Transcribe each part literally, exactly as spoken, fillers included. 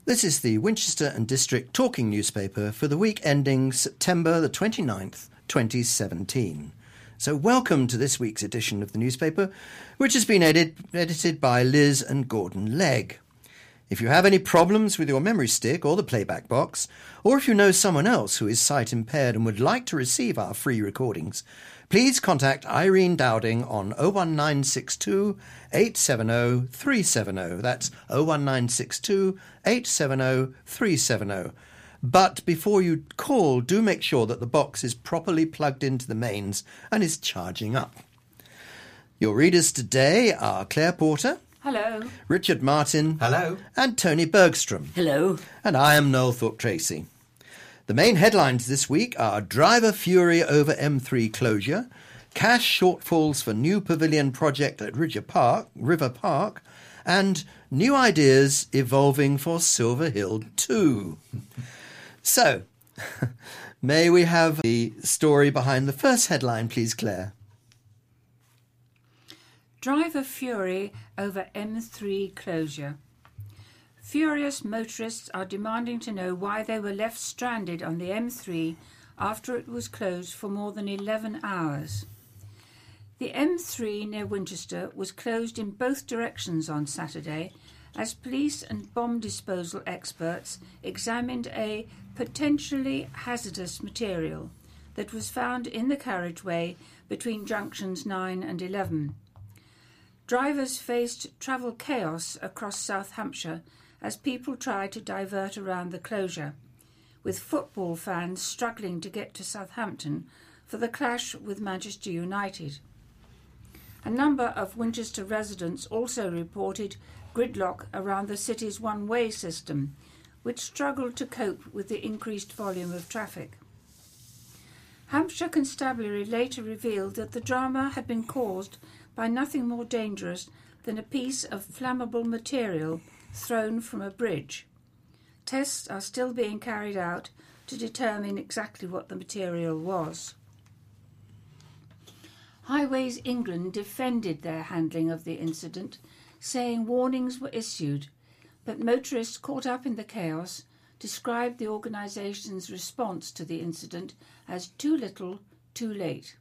This is the Winchester and District Talking Newspaper for the week ending September the twenty-ninth, twenty seventeen. So welcome to this week's edition of the newspaper, which has been edit- edited by Liz and Gordon Legg. If you have any problems with your memory stick or the playback box, or if you know someone else who is sight impaired and would like to receive our free recordings, please contact Irene Dowding on oh one nine six two, eight seven oh, three seven oh. That's oh one nine six two, eight seven oh, three seven oh. But before you call, do make sure that the box is properly plugged into the mains and is charging up. Your readers today are Claire Porter. Hello. Richard Martin. Hello. And Tony Bergstrom. Hello. And I am Noel Thorpe-Tracy. The main headlines this week are driver fury over M three closure, cash shortfalls for new pavilion project at River Park, River Park, and new ideas evolving for Silver Hill two. So, may we have the story behind the first headline, please, Claire? Driver fury over M three closure. Furious motorists are demanding to know why they were left stranded on the M three after it was closed for more than eleven hours. The M three near Winchester was closed in both directions on Saturday as police and bomb disposal experts examined a potentially hazardous material that was found in the carriageway between junctions nine and eleven. Drivers faced travel chaos across South Hampshire as people tried to divert around the closure, with football fans struggling to get to Southampton for the clash with Manchester United. A number of Winchester residents also reported gridlock around the city's one-way system, which struggled to cope with the increased volume of traffic. Hampshire Constabulary later revealed that the drama had been caused by nothing more dangerous than a piece of flammable material thrown from a bridge. Tests are still being carried out to determine exactly what the material was. Highways England defended their handling of the incident, saying warnings were issued, but motorists caught up in the chaos described the organisation's response to the incident as too little, too late.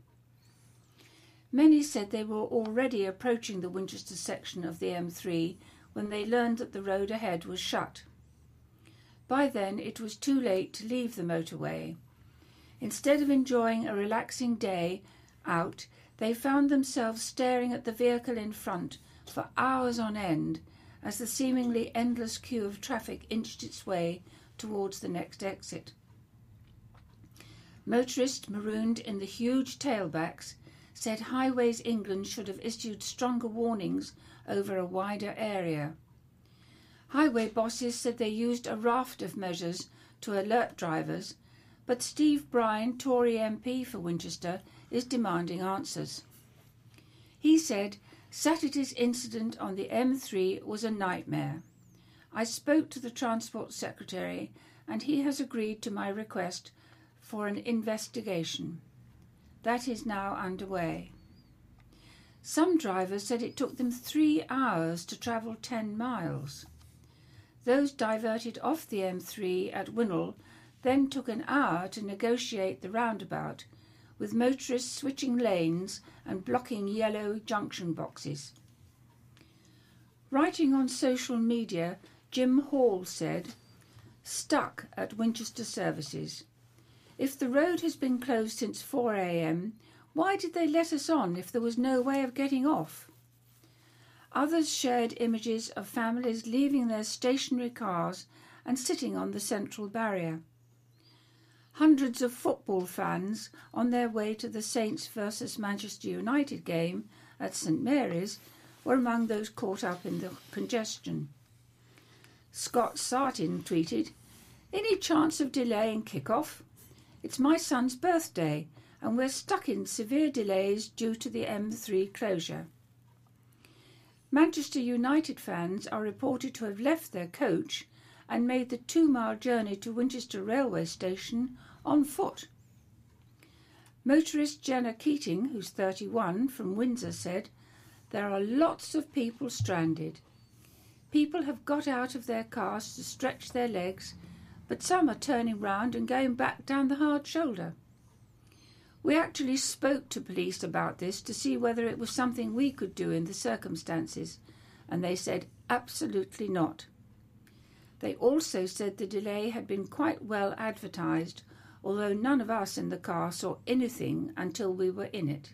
Many said they were already approaching the Winchester section of the M three when they learned that the road ahead was shut. By then it was too late to leave the motorway. Instead of enjoying a relaxing day out, they found themselves staring at the vehicle in front for hours on end as the seemingly endless queue of traffic inched its way towards the next exit. Motorists marooned in the huge tailbacks said Highways England should have issued stronger warnings over a wider area. Highway bosses said they used a raft of measures to alert drivers, but Steve Bryan, Tory M P for Winchester, is demanding answers. He said, Saturday's incident on the M three was a nightmare. I spoke to the Transport Secretary and he has agreed to my request for an investigation. That is now underway. Some drivers said it took them three hours to travel ten miles. Those diverted off the M three at Winnell then took an hour to negotiate the roundabout, with motorists switching lanes and blocking yellow junction boxes. Writing on social media, Jim Hall said, "Stuck at Winchester services. If the road has been closed since four a.m, why did they let us on if there was no way of getting off?" Others shared images of families leaving their stationary cars and sitting on the central barrier. Hundreds of football fans on their way to the Saints versus Manchester United game at St Mary's were among those caught up in the congestion. Scott Sartin tweeted, "Any chance of delaying kick-off? It's my son's birthday and we're stuck in severe delays due to the M three closure." Manchester United fans are reported to have left their coach and made the two-mile journey to Winchester railway station on foot. Motorist Jenna Keating, who's thirty-one, from Windsor, said, "There are lots of people stranded. People have got out of their cars to stretch their legs, but some are turning round and going back down the hard shoulder. We actually spoke to police about this to see whether it was something we could do in the circumstances, and they said absolutely not. They also said the delay had been quite well advertised, although none of us in the car saw anything until we were in it.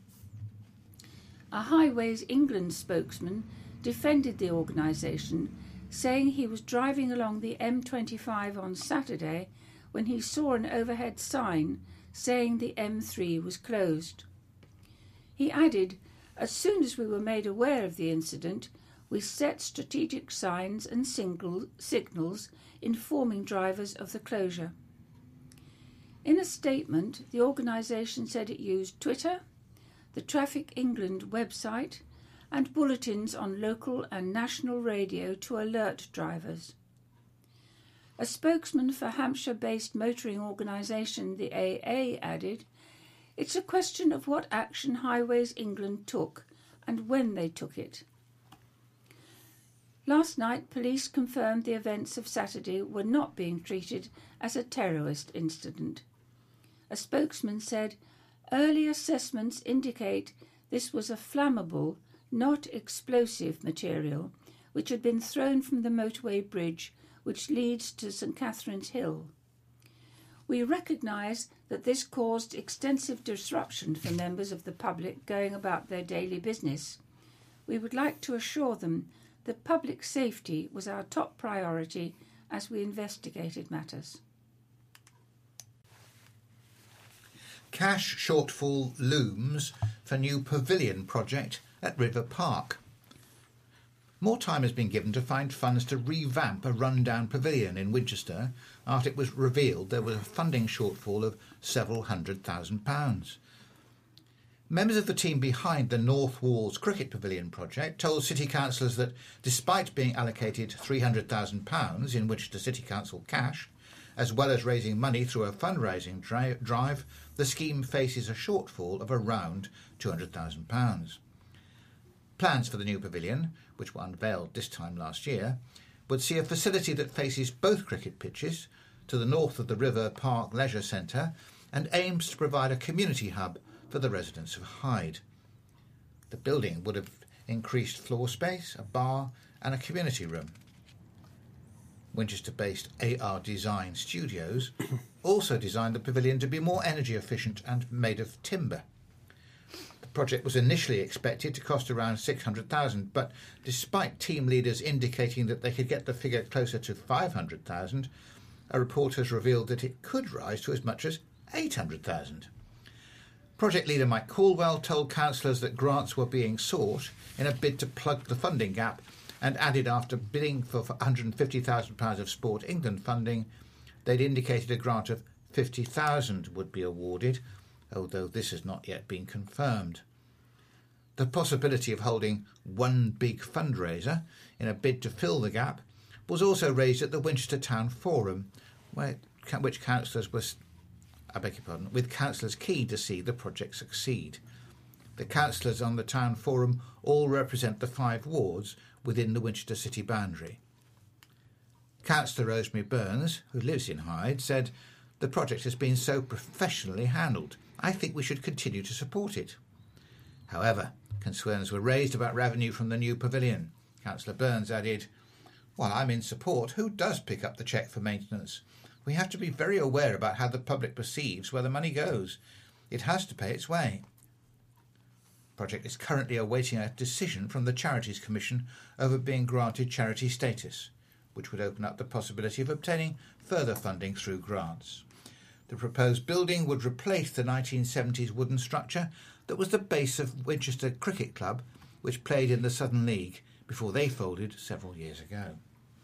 A Highways England spokesman defended the organisation, saying he was driving along the M twenty-five on Saturday when he saw an overhead sign saying the M three was closed. He added, as soon as we were made aware of the incident, we set strategic signs and single signals informing drivers of the closure. In a statement, the organisation said it used Twitter, the Traffic England website, and bulletins on local and national radio to alert drivers. A spokesman for Hampshire-based motoring organisation the A A added, "It's a question of what action Highways England took and when they took it." Last night, police confirmed the events of Saturday were not being treated as a terrorist incident. A spokesman said, "Early assessments indicate this was a flammable, not explosive material, which had been thrown from the motorway bridge which leads to St Catherine's Hill. We recognise that this caused extensive disruption for members of the public going about their daily business. We would like to assure them that public safety was our top priority as we investigated matters." Cash shortfall looms for new pavilion project at River Park. More time has been given to find funds to revamp a run-down pavilion in Winchester after it was revealed there was a funding shortfall of several hundred thousand pounds. Members of the team behind the North Walls Cricket Pavilion project told City Councillors that despite being allocated three hundred thousand pounds in Winchester City Council cash, as well as raising money through a fundraising dri- drive, the scheme faces a shortfall of around two hundred thousand pounds. Plans for the new pavilion, which were unveiled this time last year, would see a facility that faces both cricket pitches to the north of the River Park Leisure Centre and aims to provide a community hub for the residents of Hyde. The building would have increased floor space, a bar and a community room. Winchester-based A R Design Studios also designed the pavilion to be more energy efficient and made of timber. The project was initially expected to cost around six hundred thousand pounds, but despite team leaders indicating that they could get the figure closer to five hundred thousand pounds, a report has revealed that it could rise to as much as eight hundred thousand pounds. Project leader Mike Caldwell told councillors that grants were being sought in a bid to plug the funding gap, and added after bidding for one hundred fifty thousand pounds of Sport England funding, they'd indicated a grant of fifty thousand pounds would be awarded, although this has not yet been confirmed. The possibility of holding one big fundraiser in a bid to fill the gap was also raised at the Winchester Town Forum, where, which councillors were, I beg your pardon, with councillors keen to see the project succeed. The councillors on the Town Forum all represent the five wards within the Winchester city boundary. Councillor Rosemary Burns, who lives in Hyde, said, "The project has been so professionally handled. I think we should continue to support it." However, concerns were raised about revenue from the new pavilion. Councillor Burns added, "While I'm in support, who does pick up the cheque for maintenance? We have to be very aware about how the public perceives where the money goes. It has to pay its way." The project is currently awaiting a decision from the Charities Commission over being granted charity status, which would open up the possibility of obtaining further funding through grants. The proposed building would replace the nineteen seventies wooden structure that was the base of Winchester Cricket Club, which played in the Southern League before they folded several years ago.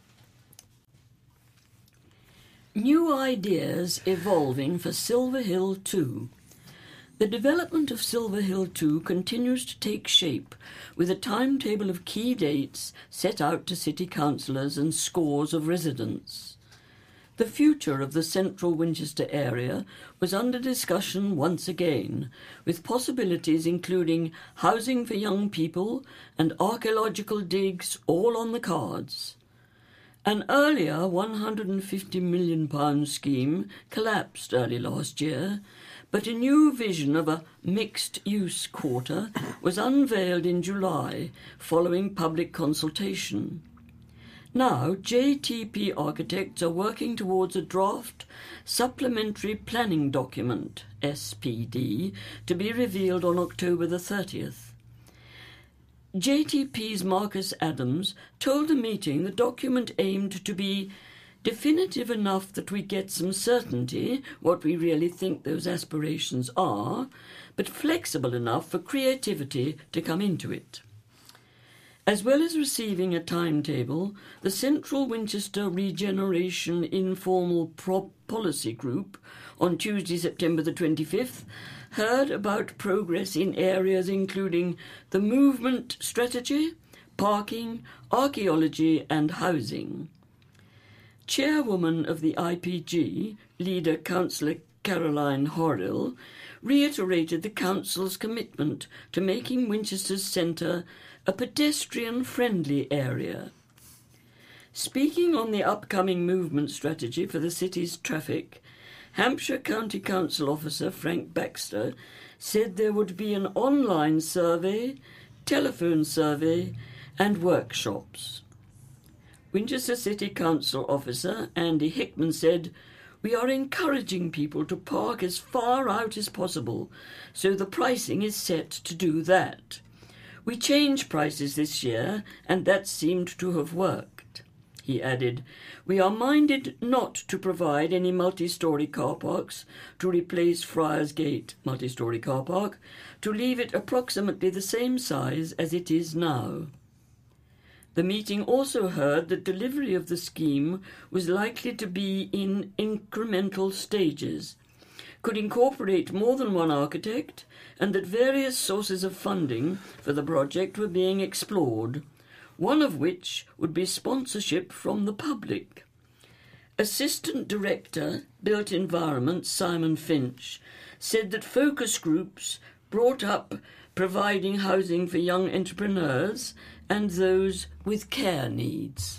New ideas evolving for Silver Hill two. The development of Silver Hill two continues to take shape, with a timetable of key dates set out to city councillors and scores of residents. the future of the central Winchester area was under discussion once again, with possibilities including housing for young people and archaeological digs all on the cards. An earlier one hundred fifty million pounds scheme collapsed early last year, but a new vision of a mixed-use quarter was unveiled in July following public consultation. Now, J T P architects are working towards a draft supplementary planning document, S P D, to be revealed on October the thirtieth. J T P's Marcus Adams told the meeting the document aimed to be definitive enough that we get some certainty what we really think those aspirations are, but flexible enough for creativity to come into it. As well as receiving a timetable, the Central Winchester Regeneration Informal Pro- Policy Group on Tuesday, September the twenty-fifth, heard about progress in areas including the movement strategy, parking, archaeology and housing. Chairwoman of the I P G, leader Councillor Caroline Horrill, reiterated the Council's commitment to making Winchester's centre a pedestrian-friendly area. Speaking on the upcoming movement strategy for the city's traffic, Hampshire County Council officer Frank Baxter said there would be an online survey, telephone survey and workshops. Winchester City Council officer Andy Hickman said, "We are encouraging people to park as far out as possible, so the pricing is set to do that. We changed prices this year, and that seemed to have worked." He added, "We are minded not to provide any multi-storey car parks to replace Friars Gate multi-storey car park, to leave it approximately the same size as it is now." The meeting also heard that delivery of the scheme was likely to be in incremental stages, could incorporate more than one architect, and that various sources of funding for the project were being explored, one of which would be sponsorship from the public. Assistant Director, Built Environment, Simon Finch, said that focus groups brought up providing housing for young entrepreneurs and those with care needs.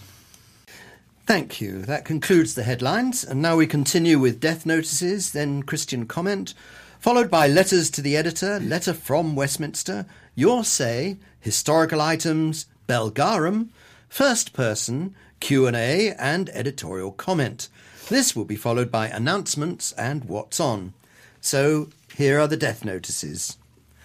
Thank you. That concludes the headlines, and now we continue with death notices, then Christian comment, followed by letters to the editor, letter from Westminster, your say, historical items, Belgarum, first person, Q and A and editorial comment. This will be followed by announcements and what's on. So here are the death notices.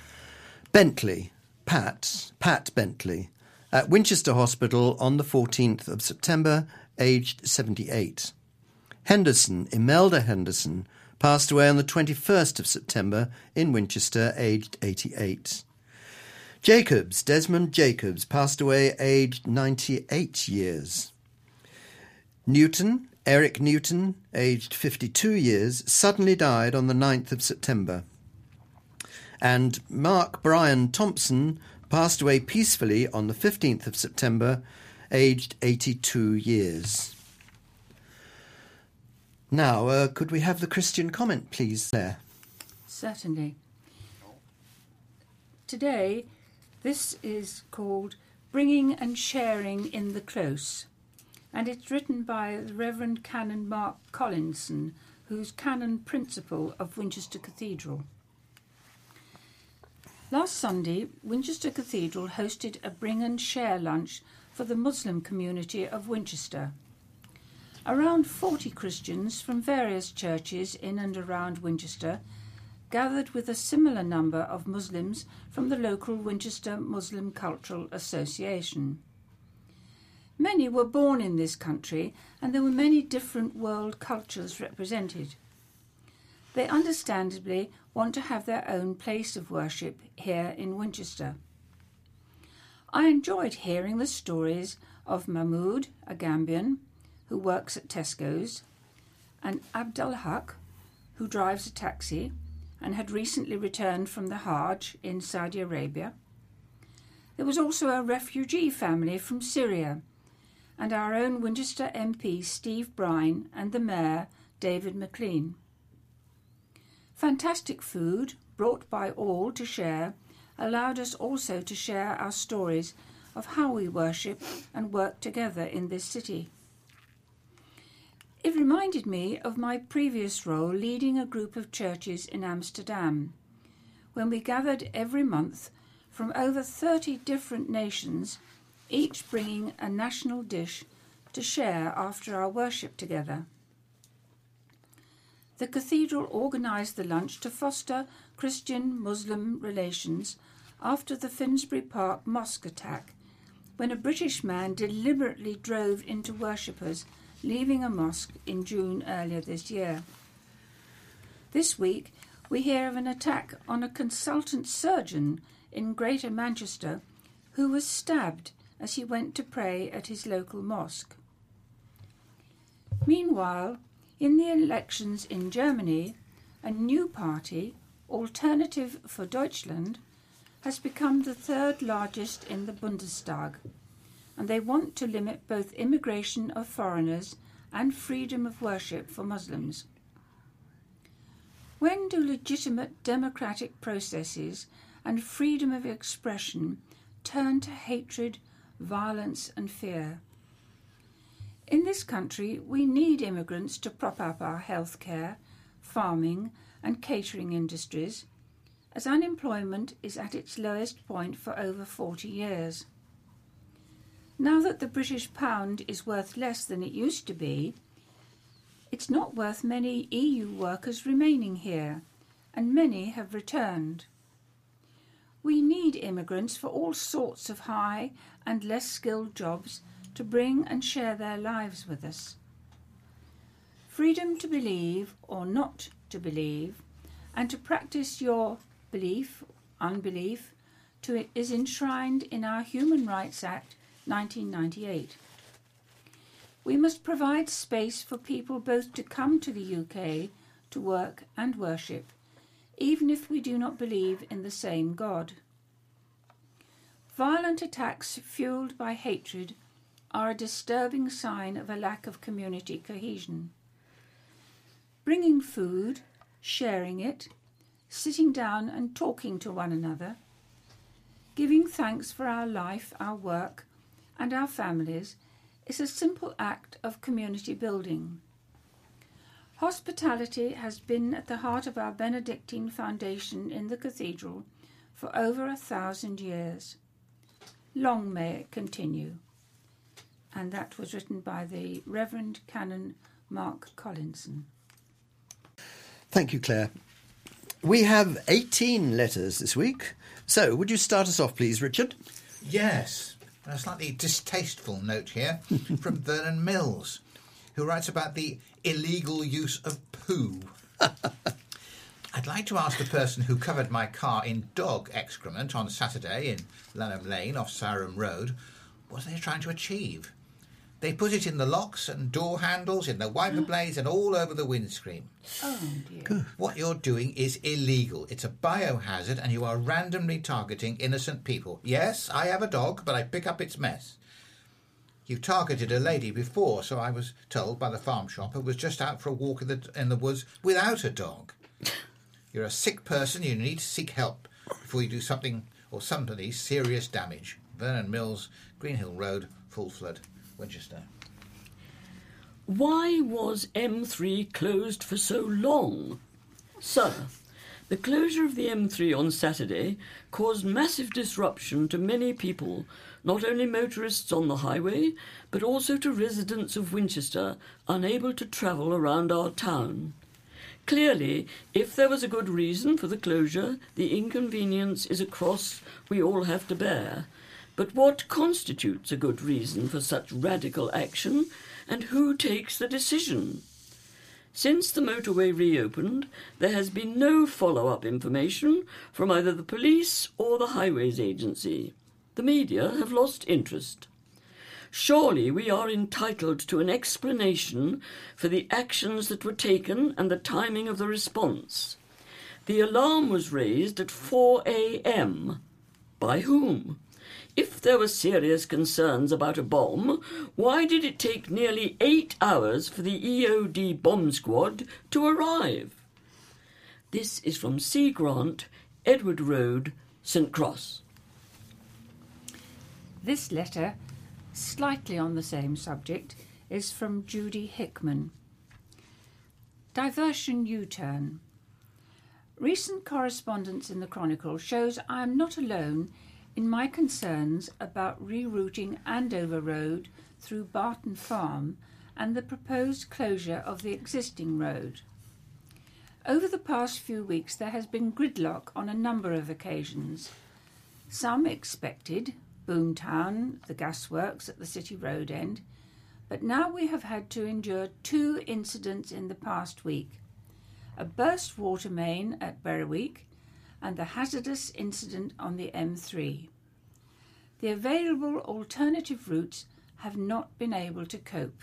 Bentley, Pat, Pat Bentley, at Winchester Hospital on the fourteenth of September, aged seventy-eight. Henderson, Imelda Henderson, passed away on the twenty-first of September in Winchester, aged eighty-eight. Jacobs, Desmond Jacobs, passed away aged ninety-eight years. Newton, Eric Newton, aged fifty-two years, suddenly died on the ninth of September. And Mark Brian Thompson passed away peacefully on the fifteenth of September, aged eighty-two years. Now, uh, could we have the Christian comment, please, there? Certainly. Today, this is called Bringing and Sharing in the Close, and it's written by the Reverend Canon Mark Collinson, who's Canon Principal of Winchester Cathedral. Last Sunday, Winchester Cathedral hosted a Bring and Share lunch for the Muslim community of Winchester. Around forty Christians from various churches in and around Winchester gathered with a similar number of Muslims from the local Winchester Muslim Cultural Association. Many were born in this country, and there were many different world cultures represented. They understandably want to have their own place of worship here in Winchester. I enjoyed hearing the stories of Mahmood, a Gambian, who works at Tesco's, and Abdul Haq, who drives a taxi and had recently returned from the Hajj in Saudi Arabia. There was also a refugee family from Syria, and our own Winchester M P Steve Brine and the Mayor David McLean. Fantastic food, brought by all to share, allowed us also to share our stories of how we worship and work together in this city. It reminded me of my previous role leading a group of churches in Amsterdam, when we gathered every month from over thirty different nations, each bringing a national dish to share after our worship together. The cathedral organised the lunch to foster Christian-Muslim relations after the Finsbury Park mosque attack, when a British man deliberately drove into worshippers leaving a mosque in June earlier this year. This week, we hear of an attack on a consultant surgeon in Greater Manchester who was stabbed as he went to pray at his local mosque. Meanwhile, in the elections in Germany, a new party, Alternative for Deutschland, has become the third largest in the Bundestag, and they want to limit both immigration of foreigners and freedom of worship for Muslims. When do legitimate democratic processes and freedom of expression turn to hatred, violence and fear? In this country, we need immigrants to prop up our healthcare, farming and catering industries, as unemployment is at its lowest point for over forty years. Now that the British pound is worth less than it used to be, it's not worth many E U workers remaining here, and many have returned. We need immigrants for all sorts of high and less skilled jobs to bring and share their lives with us. Freedom to believe or not to believe, and to practice your belief, unbelief, to it is enshrined in our Human Rights Act nineteen ninety-eight. We must provide space for people both to come to the U K to work and worship, even if we do not believe in the same God. Violent attacks fueled by hatred are a disturbing sign of a lack of community cohesion. Bringing food, sharing it, sitting down and talking to one another, giving thanks for our life, our work, and our families is a simple act of community building. Hospitality has been at the heart of our Benedictine foundation in the cathedral for over a thousand years. Long may it continue. And that was written by the Reverend Canon Mark Collinson. Thank you, Claire. We have eighteen letters this week. So, would you start us off, please, Richard? Yes. A slightly distasteful note here from Vernon Mills, who writes about the illegal use of poo. I'd like to ask the person who covered my car in dog excrement on Saturday in Lanham Lane off Sarum Road what they're trying to achieve. They put it in the locks and door handles, in the wiper blades and all over the windscreen. Oh, dear. Good. What you're doing is illegal. It's a biohazard and you are randomly targeting innocent people. Yes, I have a dog, but I pick up its mess. You targeted a lady before, so I was told by the farm shop who was just out for a walk in the, in the woods without a dog. You're a sick person. You need to seek help before you do something or somebody serious damage. Vernon Mills, Greenhill Road, Full Flood, Winchester. Why was M three closed for so long? Sir, the closure of the M three on Saturday caused massive disruption to many people, not only motorists on the highway, but also to residents of Winchester unable to travel around our town. Clearly, if there was a good reason for the closure, the inconvenience is a cross we all have to bear. But what constitutes a good reason for such radical action, and who takes the decision? Since the motorway reopened, there has been no follow-up information from either the police or the Highways Agency. The media have lost interest. Surely we are entitled to an explanation for the actions that were taken and the timing of the response. The alarm was raised at four a.m. By whom? if there were serious concerns about a bomb, why did it take nearly eight hours for the E O D bomb squad to arrive? This is from C. Grant, Edward Road, Saint Cross. This letter, slightly on the same subject, is from Judy Hickman. Diversion U-turn. Recent correspondence in the Chronicle shows I am not alone in my concerns about rerouting Andover Road through Barton Farm and the proposed closure of the existing road. Over the past few weeks there has been gridlock on a number of occasions. Some expected, Boomtown, the gasworks at the City Road end, but now we have had to endure two incidents in the past week. A burst water main at Berwick and the hazardous incident on the M three. The available alternative routes have not been able to cope.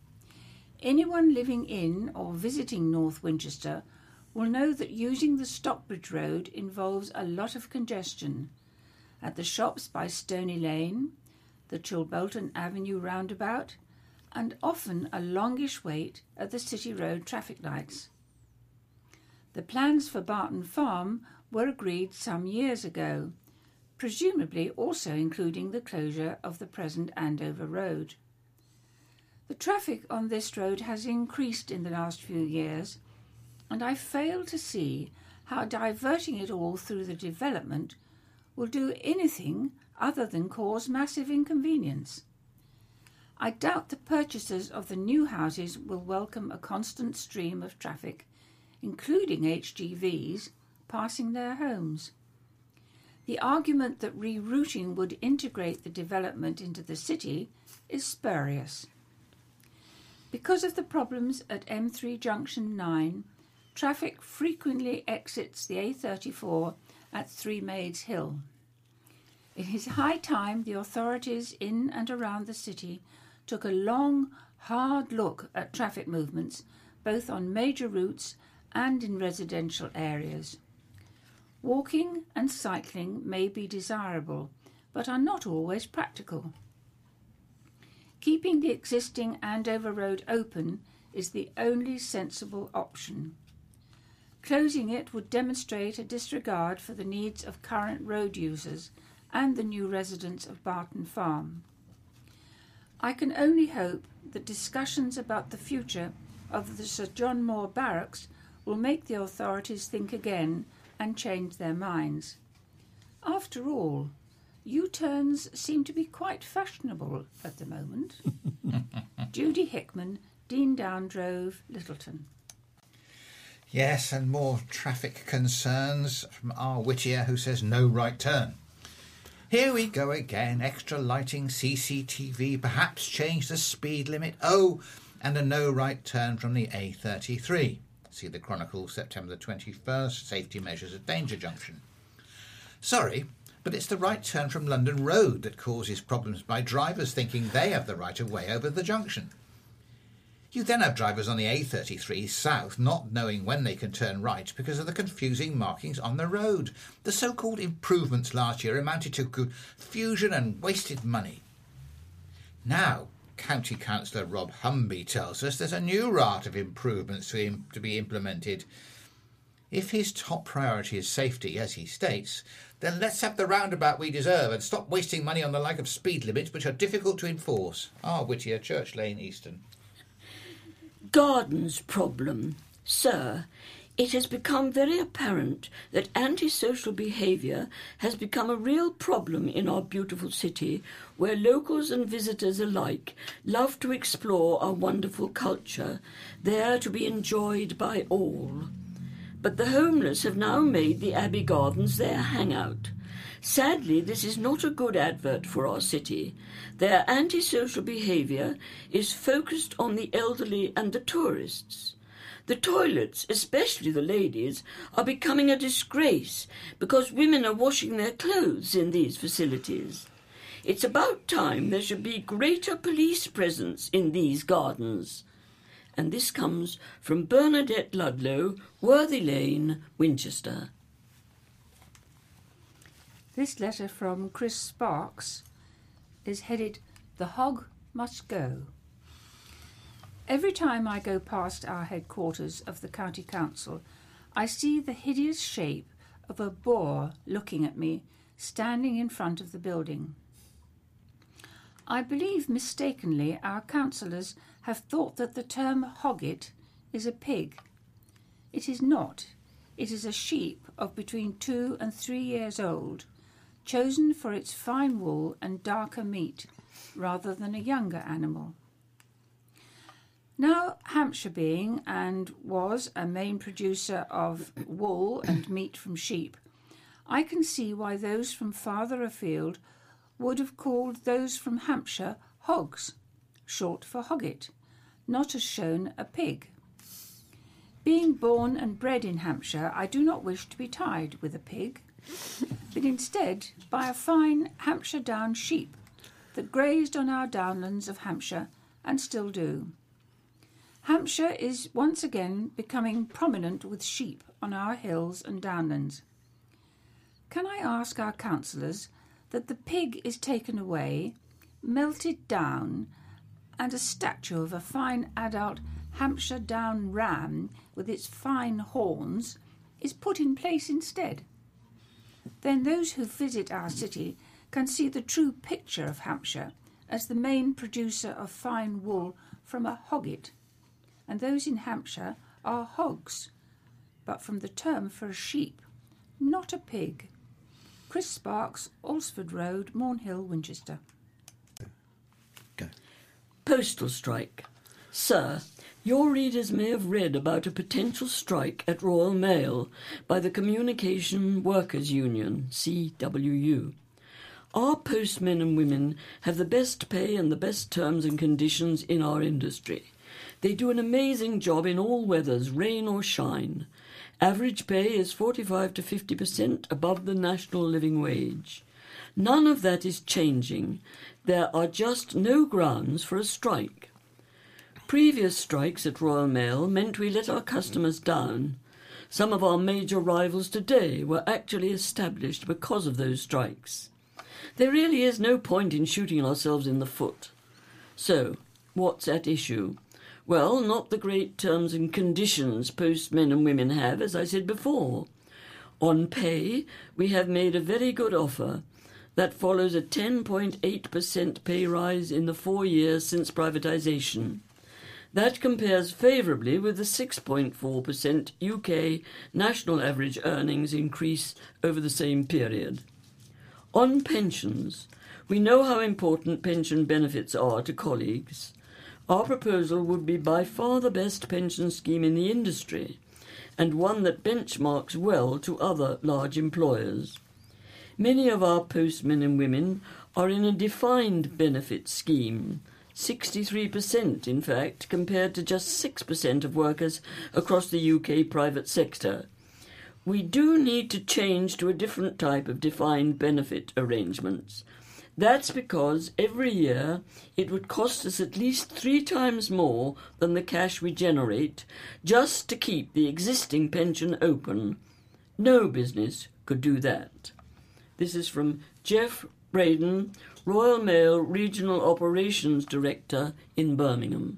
Anyone living in or visiting North Winchester will know that using the Stockbridge Road involves a lot of congestion at the shops by Stony Lane, the Chilbolton Avenue roundabout, and often a longish wait at the City Road traffic lights. The plans for Barton Farm were agreed some years ago, presumably also including the closure of the present Andover Road. The traffic on this road has increased in the last few years, and I fail to see how diverting it all through the development will do anything other than cause massive inconvenience. I doubt the purchasers of the new houses will welcome a constant stream of traffic, including H G Vs, passing their homes. The argument that rerouting would integrate the development into the city is spurious. Because of the problems at M three Junction nine, traffic frequently exits the A thirty-four at Three Maids Hill. It is high time the authorities in and around the city took a long, hard look at traffic movements, both on major routes and in residential areas. Walking and cycling may be desirable, but are not always practical. Keeping the existing Andover Road open is the only sensible option. Closing it would demonstrate a disregard for the needs of current road users and the new residents of Barton Farm. I can only hope that discussions about the future of the Sir John Moore Barracks will make the authorities think again and change their minds. After all, U-turns seem to be quite fashionable at the moment. Judy Hickman, Dean Downdrove, Littleton. Yes, and more traffic concerns from R. Whittier, who says no right turn. Here we go again, extra lighting, C C T V, perhaps change the speed limit. Oh, and a no right turn from the A thirty-three. See the Chronicle, September the twenty-first, safety measures at Danger Junction. Sorry, but it's the right turn from London Road that causes problems by drivers thinking they have the right of way over the junction. You then have drivers on the A thirty-three south not knowing when they can turn right because of the confusing markings on the road. The so-called improvements last year amounted to confusion and wasted money. Now, County Councillor Rob Humby tells us there's a new raft of improvements to, im- to be implemented. If his top priority is safety, as he states, then let's have the roundabout we deserve and stop wasting money on the like of speed limits which are difficult to enforce. R. Whittier, Church Lane, Easton. Gardens problem. Sir, it has become very apparent that antisocial behaviour has become a real problem in our beautiful city, where locals and visitors alike love to explore our wonderful culture, there to be enjoyed by all. But the homeless have now made the Abbey Gardens their hangout. Sadly, this is not a good advert for our city. Their antisocial behaviour is focused on the elderly and the tourists. The toilets, especially the ladies, are becoming a disgrace because women are washing their clothes in these facilities. It's about time there should be greater police presence in these gardens. And this comes from Bernadette Ludlow, Worthy Lane, Winchester. This letter from Chris Sparks is headed, "The Hog Must Go." Every time I go past our headquarters of the County Council, I see the hideous shape of a boar looking at me, standing in front of the building. I believe mistakenly our councillors have thought that the term hogget is a pig. It is not. It is a sheep of between two and three years old, chosen for its fine wool and darker meat, rather than a younger animal. Now, Hampshire being and was a main producer of wool and meat from sheep, I can see why those from farther afield would have called those from Hampshire hogs, short for hogget, not as shown a pig. Being born and bred in Hampshire, I do not wish to be tied with a pig, but instead by a fine Hampshire down sheep that grazed on our downlands of Hampshire and still do. Hampshire is once again becoming prominent with sheep on our hills and downlands. Can I ask our councillors that the pig is taken away, melted down, and a statue of a fine adult Hampshire down ram with its fine horns is put in place instead? Then those who visit our city can see the true picture of Hampshire as the main producer of fine wool from a hogget, and those in Hampshire are hogs, but from the term for a sheep, not a pig. Chris Sparks, Alresford Road, Mornhill, Winchester. Go. Postal strike. Sir, your readers may have read about a potential strike at Royal Mail by the Communication Workers Union, C W U. Our postmen and women have the best pay and the best terms and conditions in our industry. They do an amazing job in all weathers, rain or shine. Average pay is forty-five to fifty percent above the national living wage. None of that is changing. There are just no grounds for a strike. Previous strikes at Royal Mail meant we let our customers down. Some of our major rivals today were actually established because of those strikes. There really is no point in shooting ourselves in the foot. So, what's at issue? Well, not the great terms and conditions postmen and women have, as I said before. On pay, we have made a very good offer. That follows a ten point eight percent pay rise in the four years since privatisation. That compares favourably with the six point four percent U K national average earnings increase over the same period. On pensions, we know how important pension benefits are to colleagues. Our proposal would be by far the best pension scheme in the industry, and one that benchmarks well to other large employers. Many of our postmen and women are in a defined benefit scheme, sixty-three percent in fact, compared to just six percent of workers across the U K private sector. We do need to change to a different type of defined benefit arrangements. That's because every year it would cost us at least three times more than the cash we generate just to keep the existing pension open. No business could do that. This is from Jeff Braden, Royal Mail Regional Operations Director in Birmingham.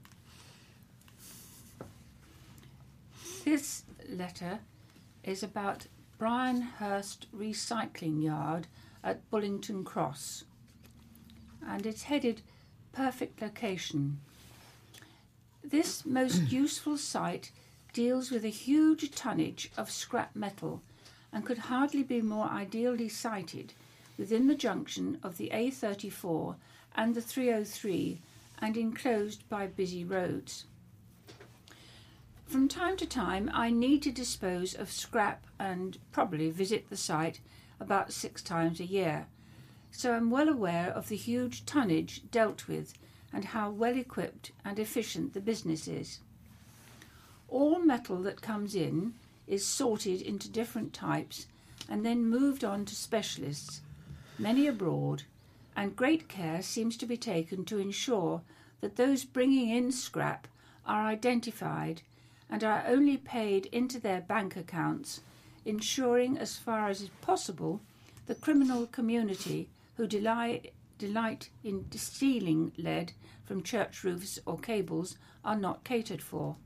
This letter is about Brian Hurst Recycling Yard at Bullington Cross, and it's headed Perfect Location. This most useful site deals with a huge tonnage of scrap metal and could hardly be more ideally sited within the junction of the A thirty-four and the three oh three and enclosed by busy roads. From time to time I need to dispose of scrap and probably visit the site about six times a year, so I'm well aware of the huge tonnage dealt with and how well equipped and efficient the business is. All metal that comes in is sorted into different types and then moved on to specialists, many abroad, and great care seems to be taken to ensure that those bringing in scrap are identified and are only paid into their bank accounts, ensuring as far as is possible the criminal community who delight, delight in stealing lead from church roofs or cables are not catered for.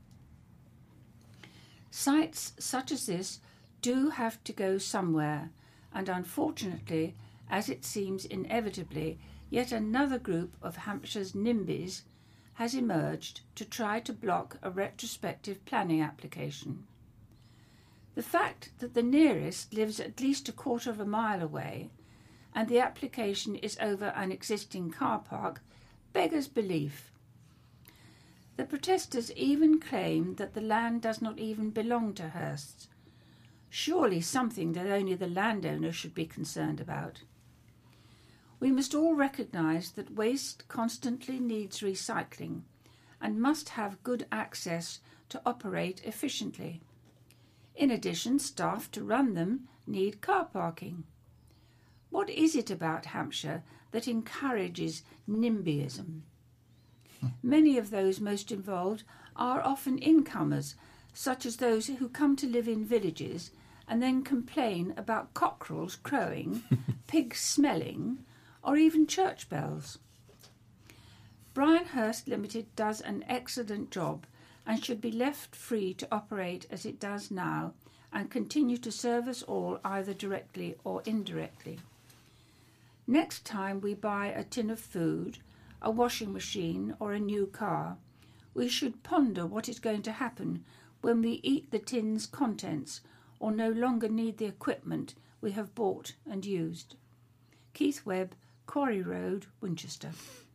Sites such as this do have to go somewhere, and unfortunately, as it seems inevitably, yet another group of Hampshire's NIMBYs has emerged to try to block a retrospective planning application. The fact that the nearest lives at least a quarter of a mile away and the application is over an existing car park beggars belief. The protesters even claim that the land does not even belong to Hursts. Surely something that only the landowner should be concerned about. We must all recognise that waste constantly needs recycling and must have good access to operate efficiently. In addition, staff to run them need car parking. What is it about Hampshire that encourages NIMBYism? Many of those most involved are often incomers, such as those who come to live in villages and then complain about cockerels crowing, pigs smelling, or even church bells. Brian Hurst Limited does an excellent job and should be left free to operate as it does now and continue to serve us all either directly or indirectly. Next time we buy a tin of food, a washing machine or a new car, we should ponder what is going to happen when we eat the tin's contents or no longer need the equipment we have bought and used. Keith Webb, Quarry Road, Winchester.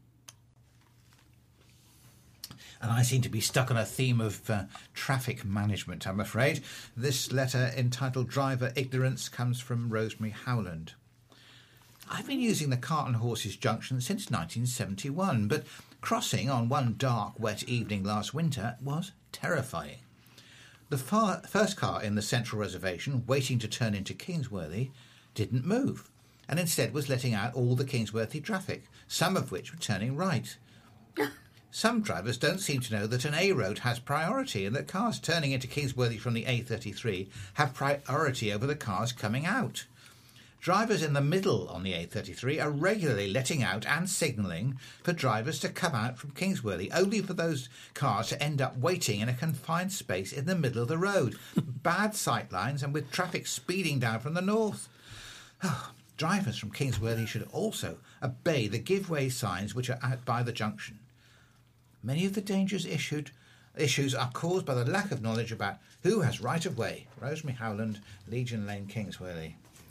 And I seem to be stuck on a theme of uh, traffic management, I'm afraid. This letter entitled Driver Ignorance comes from Rosemary Howland. I've been using the Cart and Horses junction since nineteen seventy-one, but crossing on one dark, wet evening last winter was terrifying. The far, first car in the central reservation, waiting to turn into Kingsworthy, didn't move, and instead was letting out all the Kingsworthy traffic, some of which were turning right. Some drivers don't seem to know that an A road has priority and that cars turning into Kingsworthy from the A thirty-three have priority over the cars coming out. Drivers in the middle on the A thirty-three are regularly letting out and signalling for drivers to come out from Kingsworthy, only for those cars to end up waiting in a confined space in the middle of the road. Bad sight lines and with traffic speeding down from the north. Oh, drivers from Kingsworthy should also obey the give-way signs which are out by the junction. Many of the dangers issued, issues are caused by the lack of knowledge about who has right-of-way. Rosemary Howland, Legion Lane, Kingsworthy.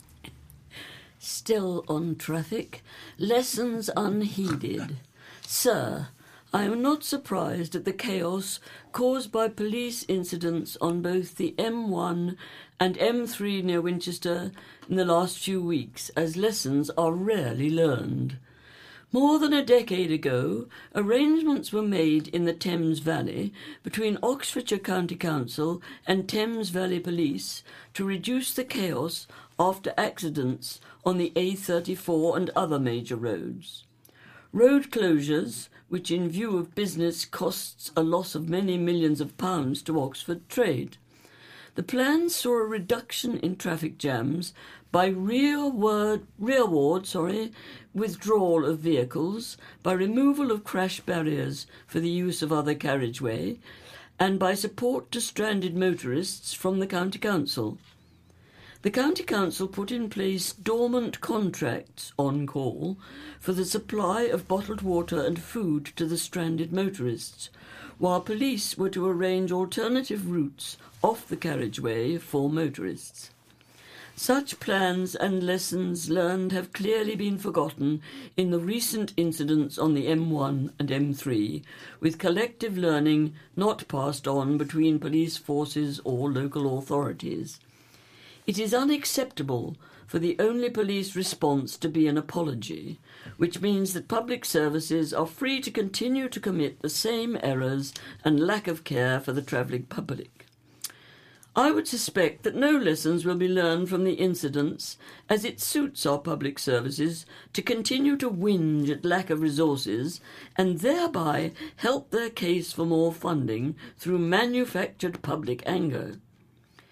Still on traffic, lessons unheeded. Sir, I am not surprised at the chaos caused by police incidents on both the M one and M three near Winchester in the last few weeks, as lessons are rarely learned. More than a decade ago, arrangements were made in the Thames Valley between Oxfordshire County Council and Thames Valley Police to reduce the chaos after accidents on the A thirty-four and other major roads. Road closures, which in view of business costs a loss of many millions of pounds to Oxford trade. The plan saw a reduction in traffic jams by rearward, rearward sorry, withdrawal of vehicles, by removal of crash barriers for the use of other carriageway, and by support to stranded motorists from the County Council. The County Council put in place dormant contracts on call for the supply of bottled water and food to the stranded motorists, while police were to arrange alternative routes off the carriageway for motorists. Such plans and lessons learned have clearly been forgotten in the recent incidents on the M one and M three, with collective learning not passed on between police forces or local authorities. It is unacceptable for the only police response to be an apology, which means that public services are free to continue to commit the same errors and lack of care for the travelling public. I would suspect that no lessons will be learned from the incidents, as it suits our public services to continue to whinge at lack of resources and thereby help their case for more funding through manufactured public anger.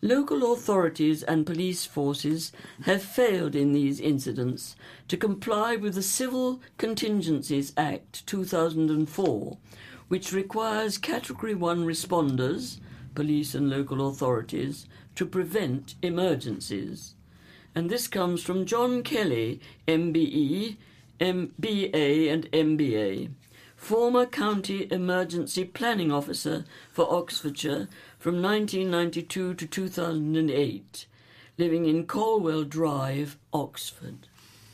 local authorities and police forces have failed in these incidents to comply with the Civil Contingencies Act two thousand four, which requires Category one responders, police and local authorities, to prevent emergencies. And this comes from John Kelly, M B E, M B A and M B A, former County Emergency Planning Officer for Oxfordshire from nineteen ninety-two to two thousand eight, living in Colwell Drive, Oxford.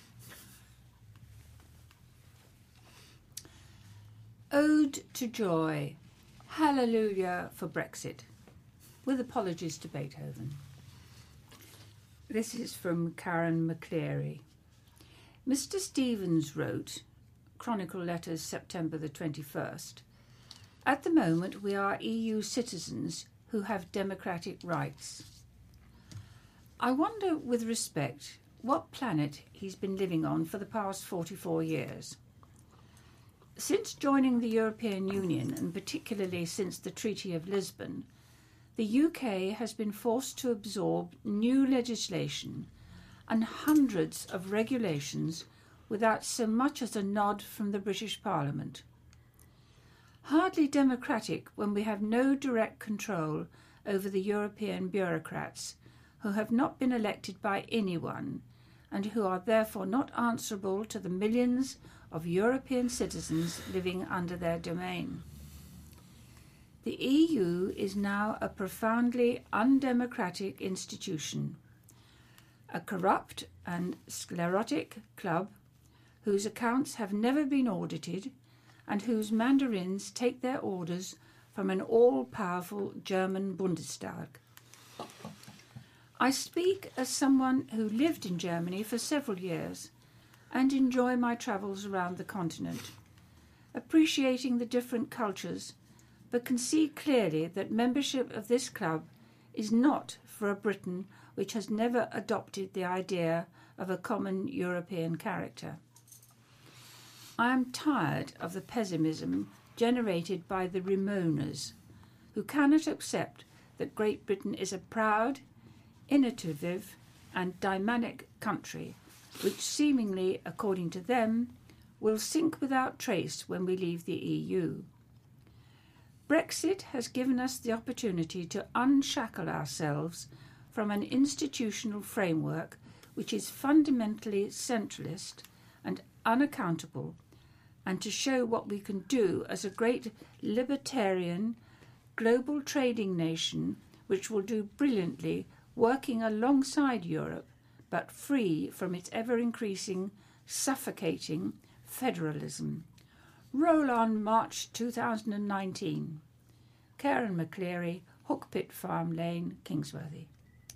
Ode to Joy, Hallelujah for Brexit, with apologies to Beethoven. This is from Karen McCleary. Mister Stevens wrote, Chronicle Letters, September the twenty-first, "At the moment we are E U citizens who have democratic rights. I wonder, with respect, what planet he's been living on for the past forty-four years. Since joining the European Union, and particularly since the Treaty of Lisbon, the U K has been forced to absorb new legislation and hundreds of regulations without so much as a nod from the British Parliament. Hardly democratic when we have no direct control over the European bureaucrats, who have not been elected by anyone and who are therefore not answerable to the millions of European citizens living under their domain. The E U is now a profoundly undemocratic institution, a corrupt and sclerotic club whose accounts have never been audited and whose mandarins take their orders from an all-powerful German Bundestag. I speak as someone who lived in Germany for several years and enjoy my travels around the continent, appreciating the different cultures, but can see clearly that membership of this club is not for a Britain which has never adopted the idea of a common European character. I am tired of the pessimism generated by the Remoaners, who cannot accept that Great Britain is a proud, innovative and dynamic country, which seemingly, according to them, will sink without trace when we leave the E U. Brexit has given us the opportunity to unshackle ourselves from an institutional framework which is fundamentally centralist and unaccountable, and to show what we can do as a great libertarian global trading nation which will do brilliantly working alongside Europe but free from its ever-increasing, suffocating federalism. Roll on March two thousand nineteen. Karen McCleary, Hookpit Farm Lane, Kingsworthy.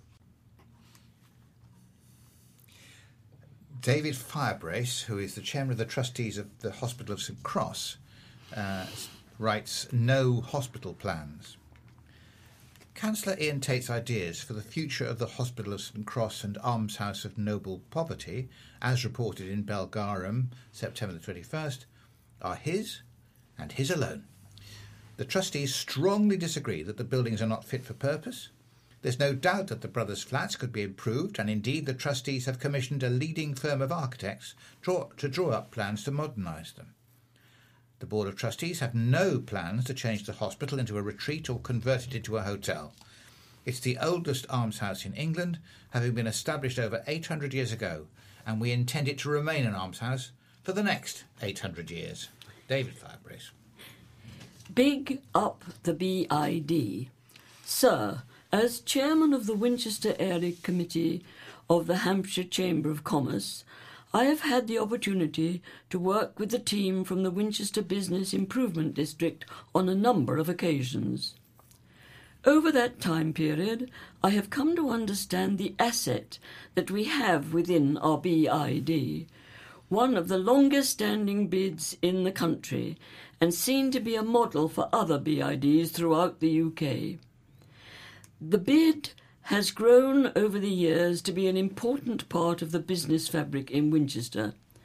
David Firebrace, who is the chairman of the trustees of the Hospital of St Cross, uh, writes No Hospital Plans. Councillor Ian Tate's ideas for the future of the Hospital of St Cross and Almshouse of Noble Poverty, as reported in Belgarum, September the twenty-first, are his and his alone. The trustees strongly disagree that the buildings are not fit for purpose. There's no doubt that the brothers' flats could be improved, and indeed the trustees have commissioned a leading firm of architects draw, to draw up plans to modernise them. The Board of Trustees have no plans to change the hospital into a retreat or convert it into a hotel. It's the oldest almshouse in England, having been established over eight hundred years ago, and we intend it to remain an almshouse for the next eight hundred years. David Firebrace. Big up the B I D. Sir, as chairman of the Winchester Area Committee of the Hampshire Chamber of Commerce, I have had the opportunity to work with the team from the Winchester Business Improvement District on a number of occasions. Over that time period, I have come to understand the asset that we have within our B I D, one of the longest-standing bids in the country and seen to be a model for other B I Ds throughout the U K. The bid has grown over the years to be an important part of the business fabric in Winchester.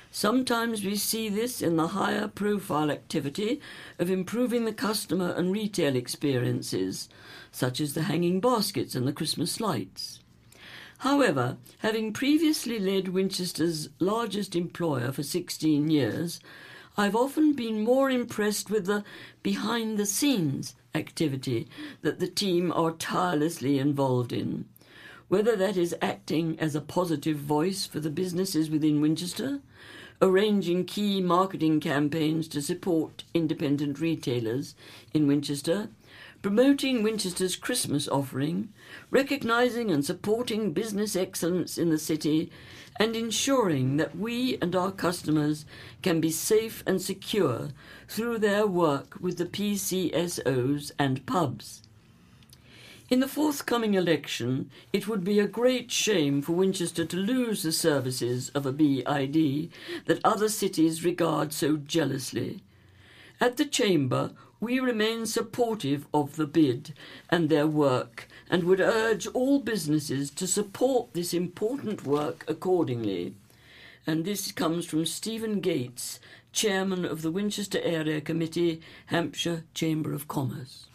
Sometimes we see this in the higher profile activity of improving the customer and retail experiences, such as the hanging baskets and the Christmas lights. However, having previously led Winchester's largest employer for sixteen years, I've often been more impressed with the behind-the-scenes activity that the team are tirelessly involved in, whether that is acting as a positive voice for the businesses within Winchester, arranging key marketing campaigns to support independent retailers in Winchester, promoting Winchester's Christmas offering, recognising and supporting business excellence in the city, and ensuring that we and our customers can be safe and secure through their work with the P C S Os and pubs. In the forthcoming election, it would be a great shame for Winchester to lose the services of a B I D that other cities regard so jealously. At the Chamber, we remain supportive of the bid and their work and would urge all businesses to support this important work accordingly. And this comes from Stephen Gates, Chairman of the Winchester Area Committee, Hampshire Chamber of Commerce.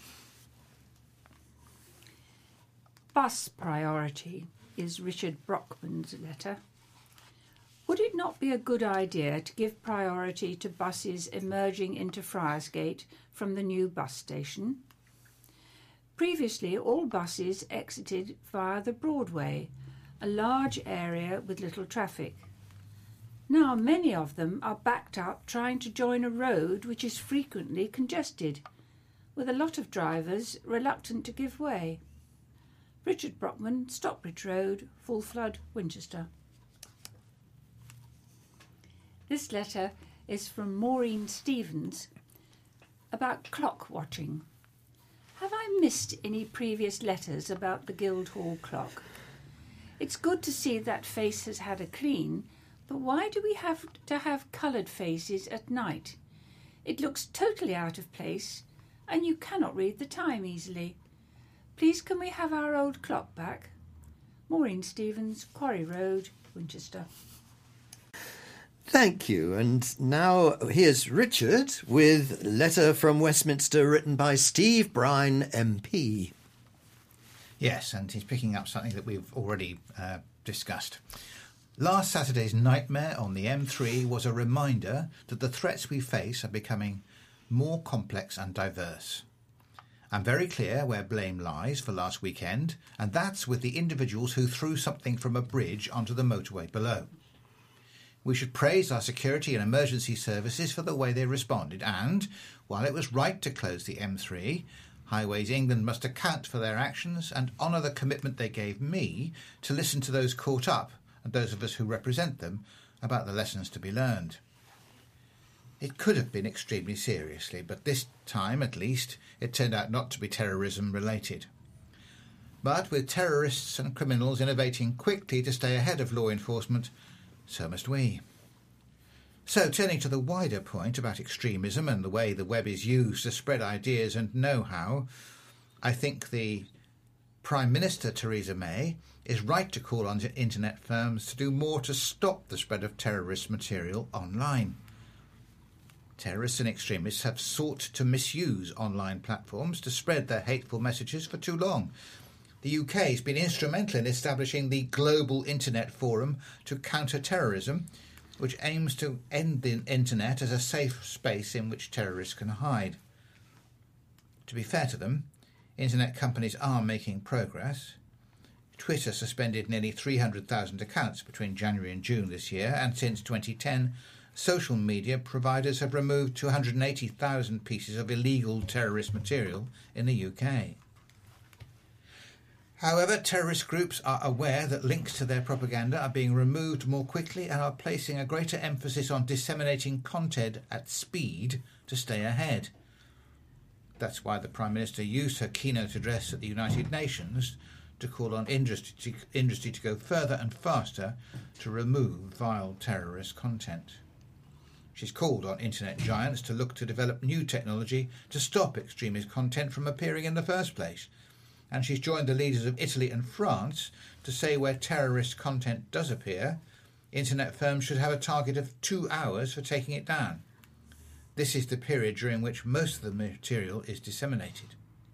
Bus priority is Richard Brockman's letter. Would it not be a good idea to give priority to buses emerging into Friarsgate from the new bus station? Previously, all buses exited via the Broadway, a large area with little traffic. Now many of them are backed up trying to join a road which is frequently congested, with a lot of drivers reluctant to give way. Richard Brockman, Stockbridge Road, Full Flood, Winchester. This letter is from Maureen Stevens about clock watching. Have I missed any previous letters about the Guildhall clock? It's good to see that face has had a clean, but why do we have to have coloured faces at night? It looks totally out of place and you cannot read the time easily. Please can we have our old clock back? Maureen Stevens, Quarry Road, Winchester. Thank you. And now here's Richard with a letter from Westminster written by Steve Brine, M P. Yes, and he's picking up something that we've already uh, discussed. Last Saturday's nightmare on the M three was a reminder that the threats we face are becoming more complex and diverse. I'm very clear where blame lies for last weekend, and that's with the individuals who threw something from a bridge onto the motorway below. We should praise our security and emergency services for the way they responded, and, while it was right to close the M three, Highways England must account for their actions and honour the commitment they gave me to listen to those caught up, and those of us who represent them, about the lessons to be learned. It could have been extremely seriously, but this time, at least, it turned out not to be terrorism-related. But with terrorists and criminals innovating quickly to stay ahead of law enforcement, so must we. So, turning to the wider point about extremism and the way the web is used to spread ideas and know-how, I think the Prime Minister, Theresa May, is right to call on internet firms to do more to stop the spread of terrorist material online. Terrorists and extremists have sought to misuse online platforms to spread their hateful messages for too long. The U K has been instrumental in establishing the Global Internet Forum to Counter Terrorism, which aims to end the internet as a safe space in which terrorists can hide. To be fair to them, internet companies are making progress. Twitter suspended nearly three hundred thousand accounts between January and June this year, and since twenty ten, social media providers have removed two hundred eighty thousand pieces of illegal terrorist material in the U K. However, terrorist groups are aware that links to their propaganda are being removed more quickly and are placing a greater emphasis on disseminating content at speed to stay ahead. That's why the Prime Minister used her keynote address at the United Nations to call on industry to, industry to go further and faster to remove vile terrorist content. She's called on internet giants to look to develop new technology to stop extremist content from appearing in the first place. And she's joined the leaders of Italy and France to say where terrorist content does appear, Internet firms should have a target of two hours for taking it down. This is the period during which most of the material is disseminated.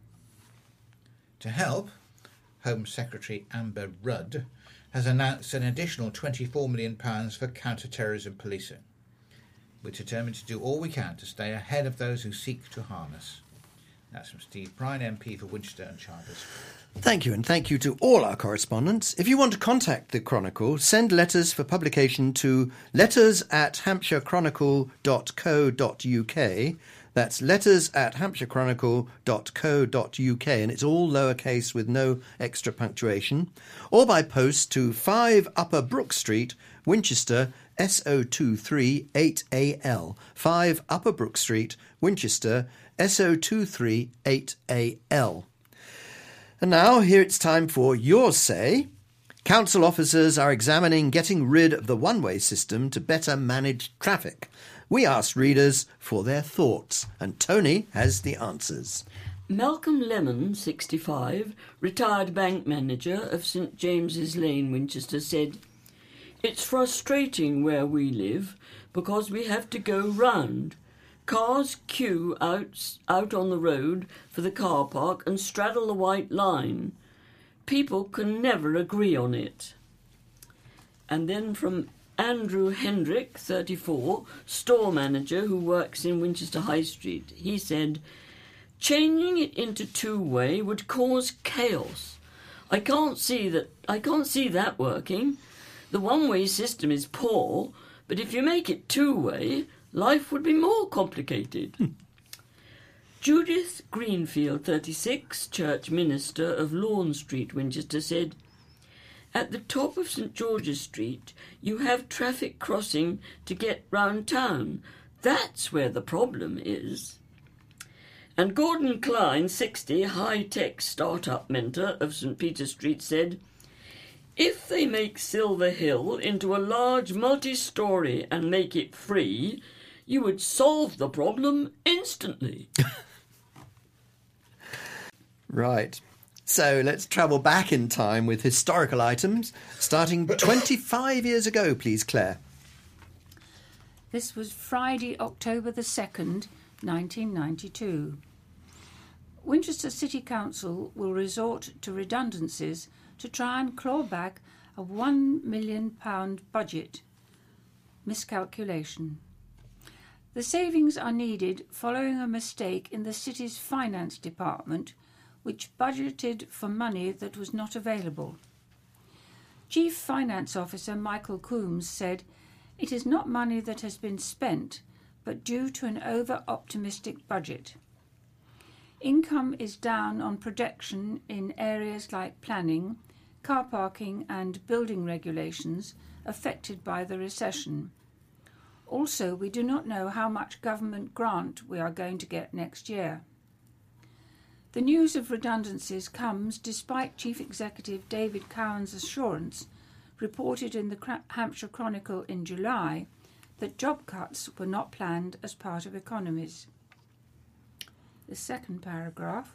To help, Home Secretary Amber Rudd has announced an additional twenty-four million pounds for counter-terrorism policing. We're determined to do all we can to stay ahead of those who seek to harm us. That's from Steve Bryan, M P for Winchester and Childers. Thank you, and thank you to all our correspondents. If you want to contact the Chronicle, send letters for publication to letters at hampshire chronicle dot co dot uk. That's letters at hampshire chronicle dot co dot uk, and it's all lowercase with no extra punctuation. Or by post to five Upper Brook Street, Winchester, S O two three eight A L. five Upper Brook Street, Winchester, S O two three eight A L. And now, here it's time for Your Say. Council officers are examining getting rid of the one-way system to better manage traffic. We asked readers for their thoughts, and Tony has the answers. Malcolm Lemon, sixty-five, retired bank manager of St James's Lane, Winchester, said, "It's frustrating where we live because we have to go round. Cars queue out, out on the road for the car park and straddle the white line. People can never agree on it." And then from Andrew Hendrick, thirty-four, store manager who works in Winchester High Street, he said, "Changing it into two-way would cause chaos. I can't see that. I can't see that working. The one-way system is poor, but if you make it two-way, life would be more complicated." Judith Greenfield, thirty-six, church minister of Lawn Street, Winchester, said, "At the top of St George's Street, you have traffic crossing to get round town. That's where the problem is." And Gordon Klein, sixty, high-tech start-up mentor of St Peter Street, said, "If they make Silver Hill into a large multi-storey and make it free, you would solve the problem instantly." Right. So let's travel back in time with historical items, starting twenty-five years ago, please, Claire. This was Friday, October the second, nineteen ninety-two. Winchester City Council will resort to redundancies to try and claw back a one million pounds budget. Miscalculation. The savings are needed following a mistake in the city's finance department, which budgeted for money that was not available. Chief Finance Officer Michael Coombs said, "It is not money that has been spent, but due to an over-optimistic budget. Income is down on projection in areas like planning, car parking and building regulations affected by the recession. Also, we do not know how much government grant we are going to get next year." The news of redundancies comes despite Chief Executive David Cowen's assurance, reported in the Hampshire Chronicle in July, that job cuts were not planned as part of economies. The second paragraph.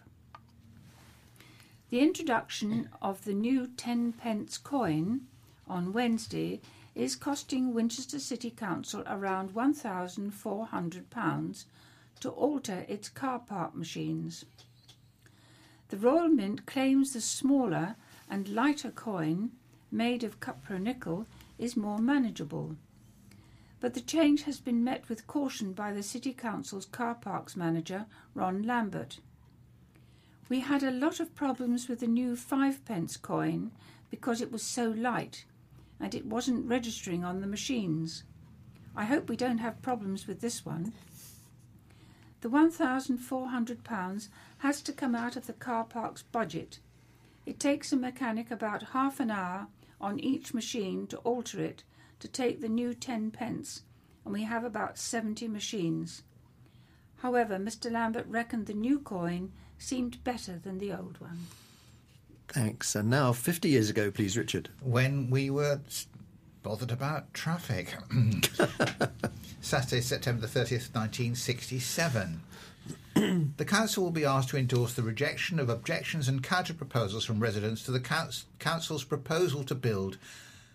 The introduction of the new ten pence coin on Wednesday is costing Winchester City Council around one thousand four hundred pounds to alter its car park machines. The Royal Mint claims the smaller and lighter coin, made of cupro-nickel, is more manageable. But the change has been met with caution by the City Council's car parks manager, Ron Lambert. "We had a lot of problems with the new five pence coin because it was so light and it wasn't registering on the machines. I hope we don't have problems with this one." The one thousand four hundred pounds has to come out of the car park's budget. It takes a mechanic about half an hour on each machine to alter it to take the new ten pence, and we have about seventy machines. However, Mister Lambert reckoned the new coin seemed better than the old one. Thanks. And now, fifty years ago, please, Richard. When we were bothered about traffic. Saturday, September the thirtieth, nineteen sixty-seven. The council will be asked to endorse the rejection of objections and counter-proposals from residents to the council's proposal to build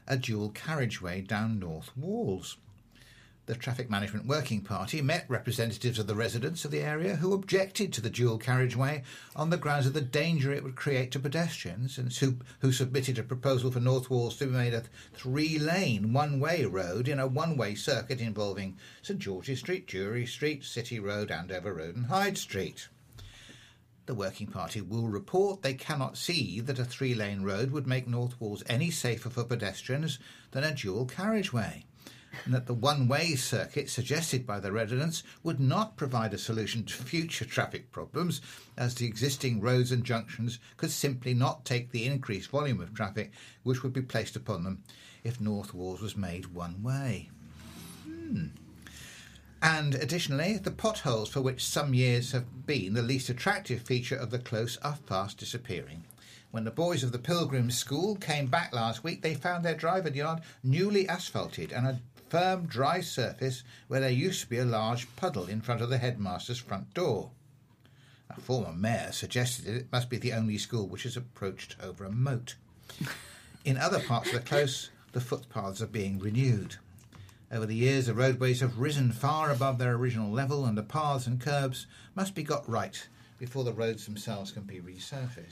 a dual carriageway down North Walls. The Traffic Management Working Party met representatives of the residents of the area who objected to the dual carriageway on the grounds of the danger it would create to pedestrians, and who, who submitted a proposal for North Walls to be made a three-lane one-way road in a one-way circuit involving St George's Street, Jury Street, City Road, Andover Road and Hyde Street. The Working Party will report they cannot see that a three-lane road would make North Walls any safer for pedestrians than a dual carriageway, and that the one-way circuit suggested by the residents would not provide a solution to future traffic problems, as the existing roads and junctions could simply not take the increased volume of traffic which would be placed upon them if North Walls was made one-way. Hmm. And additionally, the potholes, for which some years have been the least attractive feature of the close, are fast disappearing. When the boys of the Pilgrims School came back last week, they found their drive yard newly asphalted and a firm, dry surface where there used to be a large puddle in front of the headmaster's front door. A former mayor suggested that it must be the only school which is approached over a moat. In other parts of the close, the footpaths are being renewed. Over the years, the roadways have risen far above their original level, and the paths and curbs must be got right before the roads themselves can be resurfaced.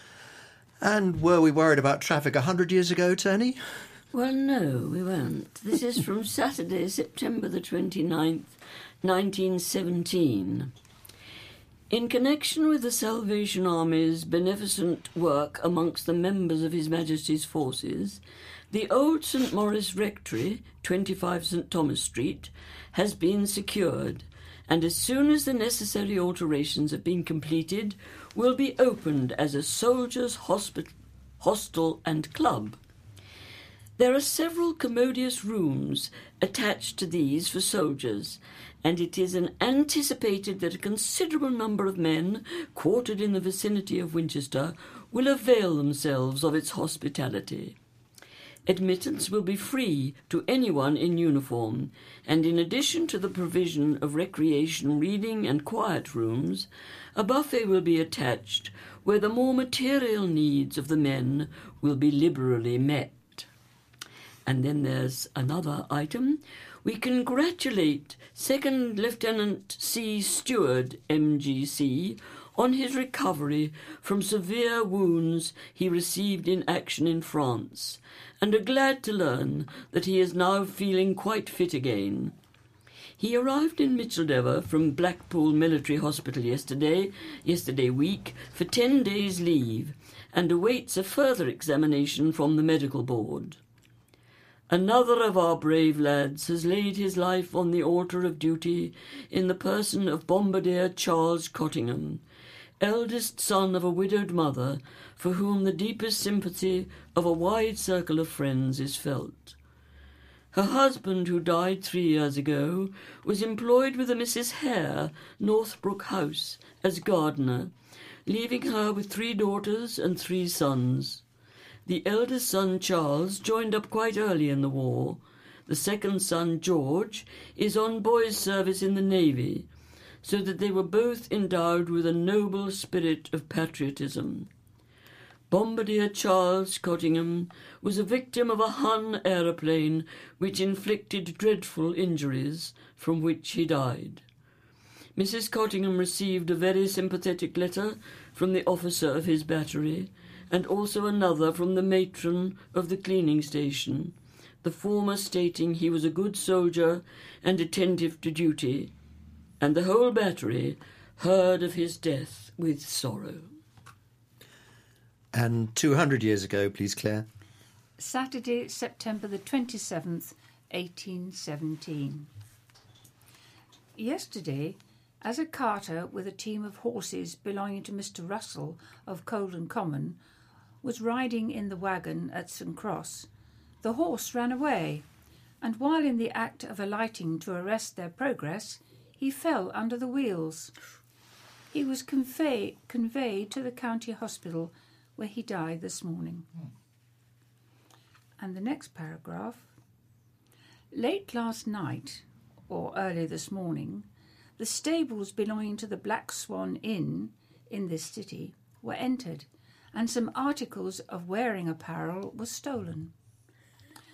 And were we worried about traffic a hundred years ago, Tony? Well, no, we weren't. This is from Saturday, September the twenty-ninth, nineteen seventeen. In connection with the Salvation Army's beneficent work amongst the members of His Majesty's forces, the old St Maurice Rectory, twenty-five St Thomas Street, has been secured, and as soon as the necessary alterations have been completed, will be opened as a soldiers' hospital, hostel and club. There are several commodious rooms attached to these for soldiers, and it is an anticipated that a considerable number of men quartered in the vicinity of Winchester will avail themselves of its hospitality. Admittance will be free to anyone in uniform, and in addition to the provision of recreation, reading and quiet rooms, a buffet will be attached where the more material needs of the men will be liberally met. And then there's another item. We congratulate Second Lieutenant C. Stewart, M G C, on his recovery from severe wounds he received in action in France, and are glad to learn that he is now feeling quite fit again. He arrived in Micheldever from Blackpool Military Hospital yesterday, yesterday week, for ten days' leave, and awaits a further examination from the medical board. Another of our brave lads has laid his life on the altar of duty in the person of Bombardier Charles Cottingham, eldest son of a widowed mother, for whom the deepest sympathy of a wide circle of friends is felt. Her husband, who died three years ago, was employed with a Missus Hare, Northbrook House, as gardener, leaving her with three daughters and three sons. The eldest son, Charles, joined up quite early in the war. The second son, George, is on boys' service in the Navy, so that they were both endowed with a noble spirit of patriotism. Bombardier Charles Cottingham was a victim of a Hun aeroplane which inflicted dreadful injuries, from which he died. Missus Cottingham received a very sympathetic letter from the officer of his battery, and also another from the matron of the cleaning station, the former stating he was a good soldier and attentive to duty, and the whole battery heard of his death with sorrow. And two hundred years ago, please, Claire. Saturday, September the twenty-seventh, eighteen seventeen. Yesterday, as a carter with a team of horses belonging to Mister Russell of Colden Common was riding in the waggon at St Cross, the horse ran away, and while in the act of alighting to arrest their progress, he fell under the wheels. He was convey- conveyed to the county hospital, where he died this morning. Hmm. And the next paragraph. Late last night, or early this morning, the stables belonging to the Black Swan Inn in this city were entered, and some articles of wearing apparel were stolen.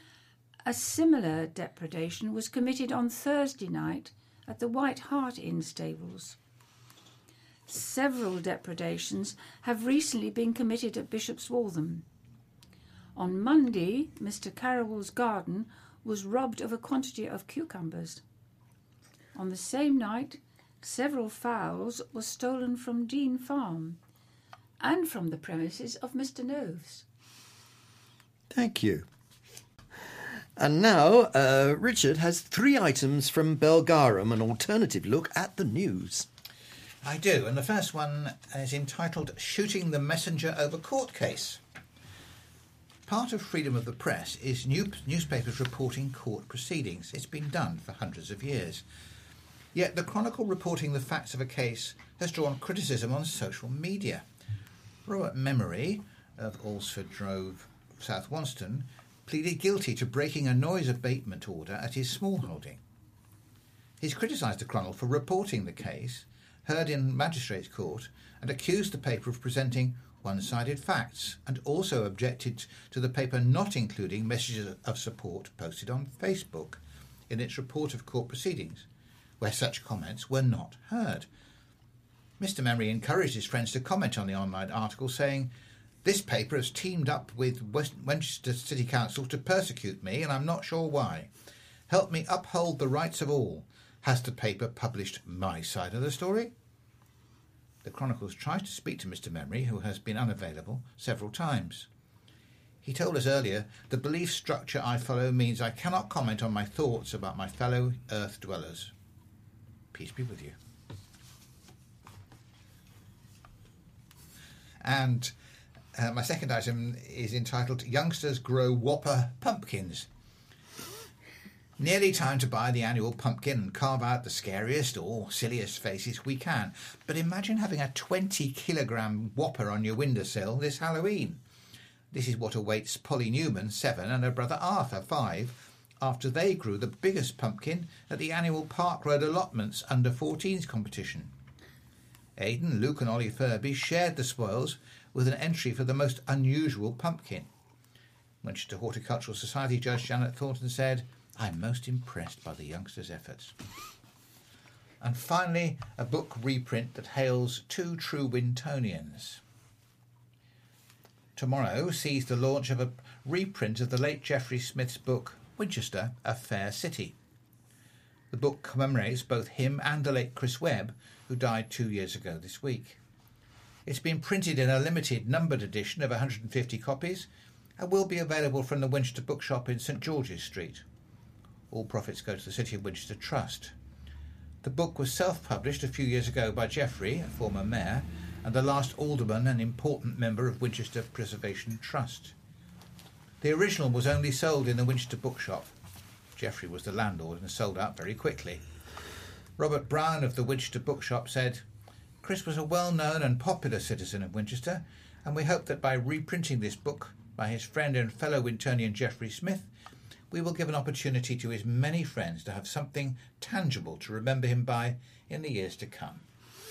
A similar depredation was committed on Thursday night at the White Hart Inn stables. Several depredations have recently been committed at Bishop's Waltham. On Monday, Mister Carrawell's garden was robbed of a quantity of cucumbers. On the same night, several fowls were stolen from Dean Farm and from the premises of Mister Noves. Thank you. And now, uh, Richard has three items from Belgarum, an alternative look at the news. I do, and the first one is entitled Shooting the Messenger Over Court Case. Part of freedom of the press is new- newspapers reporting court proceedings. It's been done for hundreds of years. Yet the Chronicle reporting the facts of a case has drawn criticism on social media. Robert Memory of Alresford Drove, South Wonston, pleaded guilty to breaking a noise abatement order at his smallholding. He's criticised the Chronicle for reporting the case, heard in Magistrates' Court, and accused the paper of presenting one-sided facts, and also objected to the paper not including messages of support posted on Facebook in its report of court proceedings, where such comments were not heard. Mister Memory encouraged his friends to comment on the online article, saying, "This paper has teamed up with West- Winchester City Council to persecute me, and I'm not sure why. Help me uphold the rights of all. Has the paper published my side of the story?" The Chronicles tried to speak to Mister Memory, who has been unavailable, several times. He told us earlier, "The belief structure I follow means I cannot comment on my thoughts about my fellow Earth dwellers. Peace be with you." And uh, my second item is entitled Youngsters Grow Whopper Pumpkins. Nearly time to buy the annual pumpkin and carve out the scariest or silliest faces we can. But imagine having a twenty kilogram whopper on your windowsill this Halloween. This is what awaits Polly Newman, seven, and her brother Arthur, five, after they grew the biggest pumpkin at the annual Park Road Allotments under fourteens competition. Aidan, Luke and Ollie Furby shared the spoils with an entry for the most unusual pumpkin. Winchester Horticultural Society Judge Janet Thornton said, "I'm most impressed by the youngsters' efforts." And finally, a book reprint that hails two true Wintonians. Tomorrow sees the launch of a reprint of the late Geoffrey Smith's book, Winchester, A Fair City. The book commemorates both him and the late Chris Webb, who died two years ago this week. It's been printed in a limited numbered edition of one hundred fifty copies and will be available from the Winchester Bookshop in St George's Street. All profits go to the City of Winchester Trust. The book was self-published a few years ago by Geoffrey, a former mayor, and the last alderman and important member of Winchester Preservation Trust. The original was only sold in the Winchester Bookshop. Geoffrey was the landlord and sold out very quickly. Robert Brown of the Winchester Bookshop said, "Chris was a well-known and popular citizen of Winchester, and we hope that by reprinting this book by his friend and fellow Wintonian Geoffrey Smith, we will give an opportunity to his many friends to have something tangible to remember him by in the years to come."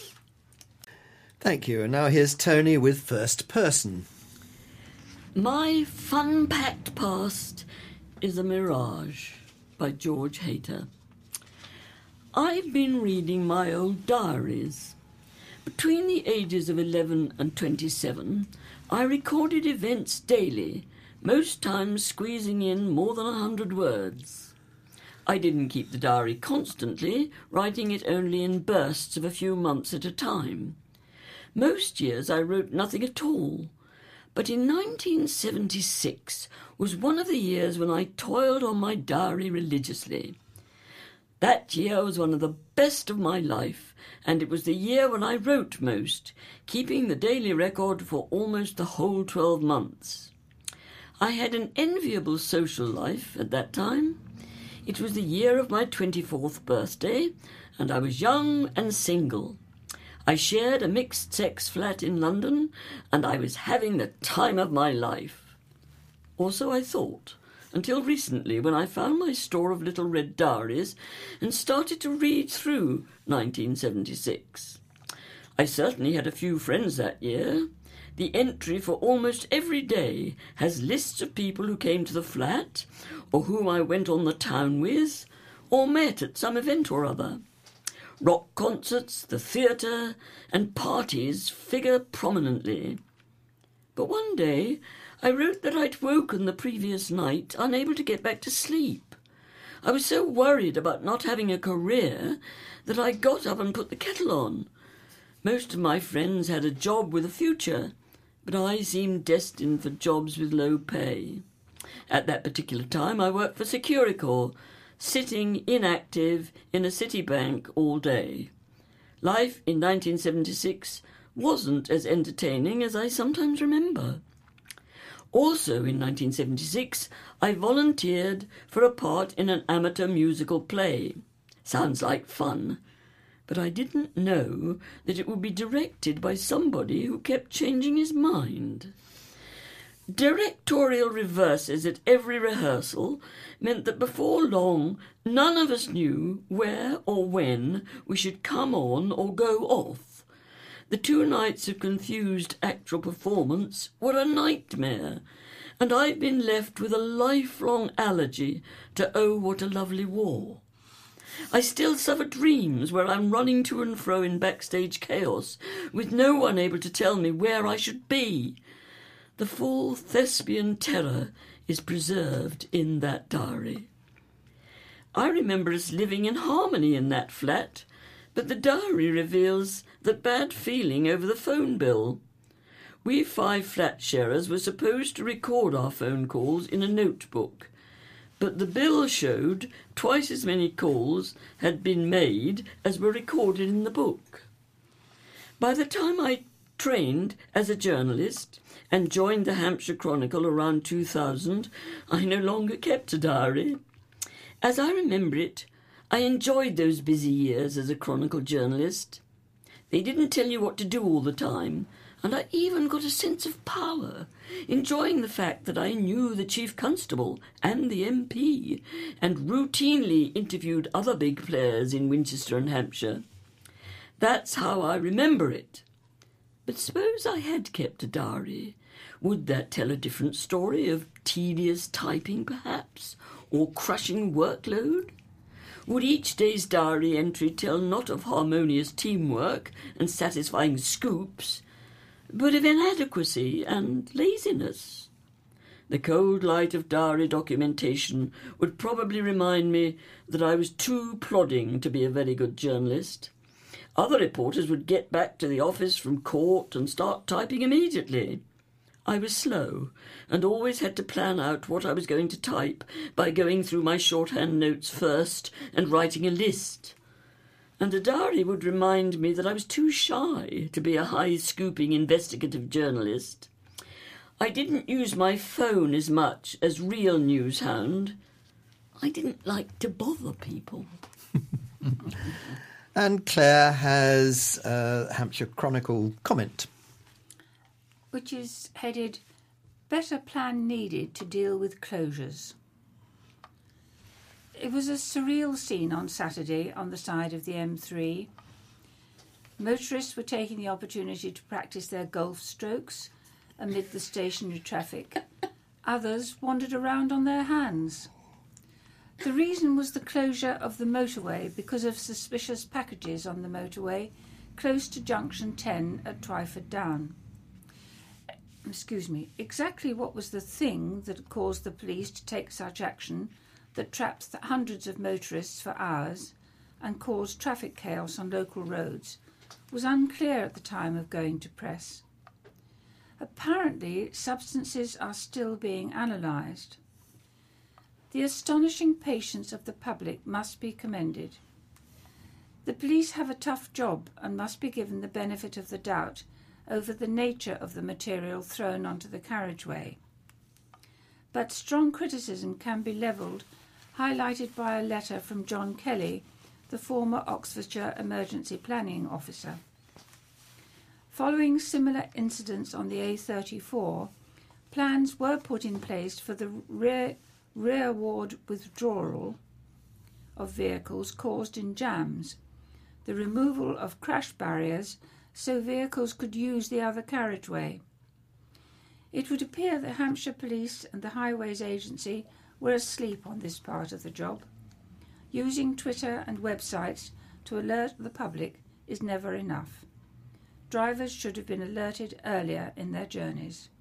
Thank you. And now here's Tony with First Person. My fun-packed past is a mirage by George Hayter. I've been reading my old diaries. Between the ages of eleven and twenty-seven, I recorded events daily, most times squeezing in more than a hundred words. I didn't keep the diary constantly, writing it only in bursts of a few months at a time. Most years I wrote nothing at all, but in nineteen seventy-six was one of the years when I toiled on my diary religiously. That year was one of the best of my life, and it was the year when I wrote most, keeping the daily record for almost the whole twelve months. I had an enviable social life at that time. It was the year of my twenty-fourth birthday, and I was young and single. I shared a mixed-sex flat in London, and I was having the time of my life. Or so I thought, until recently when I found my store of little red diaries and started to read through nineteen seventy-six. I certainly had a few friends that year, The entry for almost every day has lists of people who came to the flat, or whom I went on the town with, or met at some event or other. Rock concerts, the theatre, and parties figure prominently. But one day I wrote that I'd woken the previous night unable to get back to sleep. I was so worried about not having a career that I got up and put the kettle on. Most of my friends had a job with a future, but I seemed destined for jobs with low pay. At that particular time I worked for Securicor, sitting inactive in a city bank all day. Life in nineteen seventy-six wasn't as entertaining as I sometimes remember. Also in nineteen seventy-six, I volunteered for a part in an amateur musical play. Sounds like fun, but I didn't know that it would be directed by somebody who kept changing his mind. Directorial reverses at every rehearsal meant that before long none of us knew where or when we should come on or go off. The two nights of confused actual performance were a nightmare, and I've been left with a lifelong allergy to Oh, What a Lovely War. I still suffer dreams where I'm running to and fro in backstage chaos, with no one able to tell me where I should be. The full thespian terror is preserved in that diary. I remember us living in harmony in that flat, but the diary reveals that bad feeling over the phone bill. We five flat sharers were supposed to record our phone calls in a notebook, but the bill showed twice as many calls had been made as were recorded in the book. By the time I trained as a journalist and joined the Hampshire Chronicle around two thousand, I no longer kept a diary. As I remember it, I enjoyed those busy years as a Chronicle journalist. They didn't tell you what to do all the time, and I even got a sense of power, enjoying the fact that I knew the Chief Constable and the M P, and routinely interviewed other big players in Winchester and Hampshire. That's how I remember it. But suppose I had kept a diary. Would that tell a different story of tedious typing, perhaps, or crushing workload? Would each day's diary entry tell not of harmonious teamwork and satisfying scoops, but of inadequacy and laziness? The cold light of diary documentation would probably remind me that I was too plodding to be a very good journalist. Other reporters would get back to the office from court and start typing immediately. I was slow and always had to plan out what I was going to type by going through my shorthand notes first and writing a list. And a diary would remind me that I was too shy to be a high-scooping investigative journalist. I didn't use my phone as much as real news hound. I didn't like to bother people. And Claire has a Hampshire Chronicle comment, which is headed, Better Plan Needed to Deal with Closures. It was a surreal scene on Saturday on the side of the M three. Motorists were taking the opportunity to practice their golf strokes amid the stationary traffic. Others wandered around on their hands. The reason was the closure of the motorway because of suspicious packages on the motorway close to junction ten at Twyford Down. Excuse me, exactly what was the thing that caused the police to take such action that trapped hundreds of motorists for hours and caused traffic chaos on local roads was unclear at the time of going to press. Apparently, substances are still being analysed. The astonishing patience of the public must be commended. The police have a tough job and must be given the benefit of the doubt over the nature of the material thrown onto the carriageway. But strong criticism can be levelled, highlighted by a letter from John Kelly, the former Oxfordshire Emergency Planning Officer. Following similar incidents on the A thirty-four, plans were put in place for the rear, rearward withdrawal of vehicles caused in jams, the removal of crash barriers so vehicles could use the other carriageway, It would appear that Hampshire Police and the Highways Agency were asleep on this part of the job. Using Twitter and websites to alert the public is never enough. Drivers should have been alerted earlier in their journeys.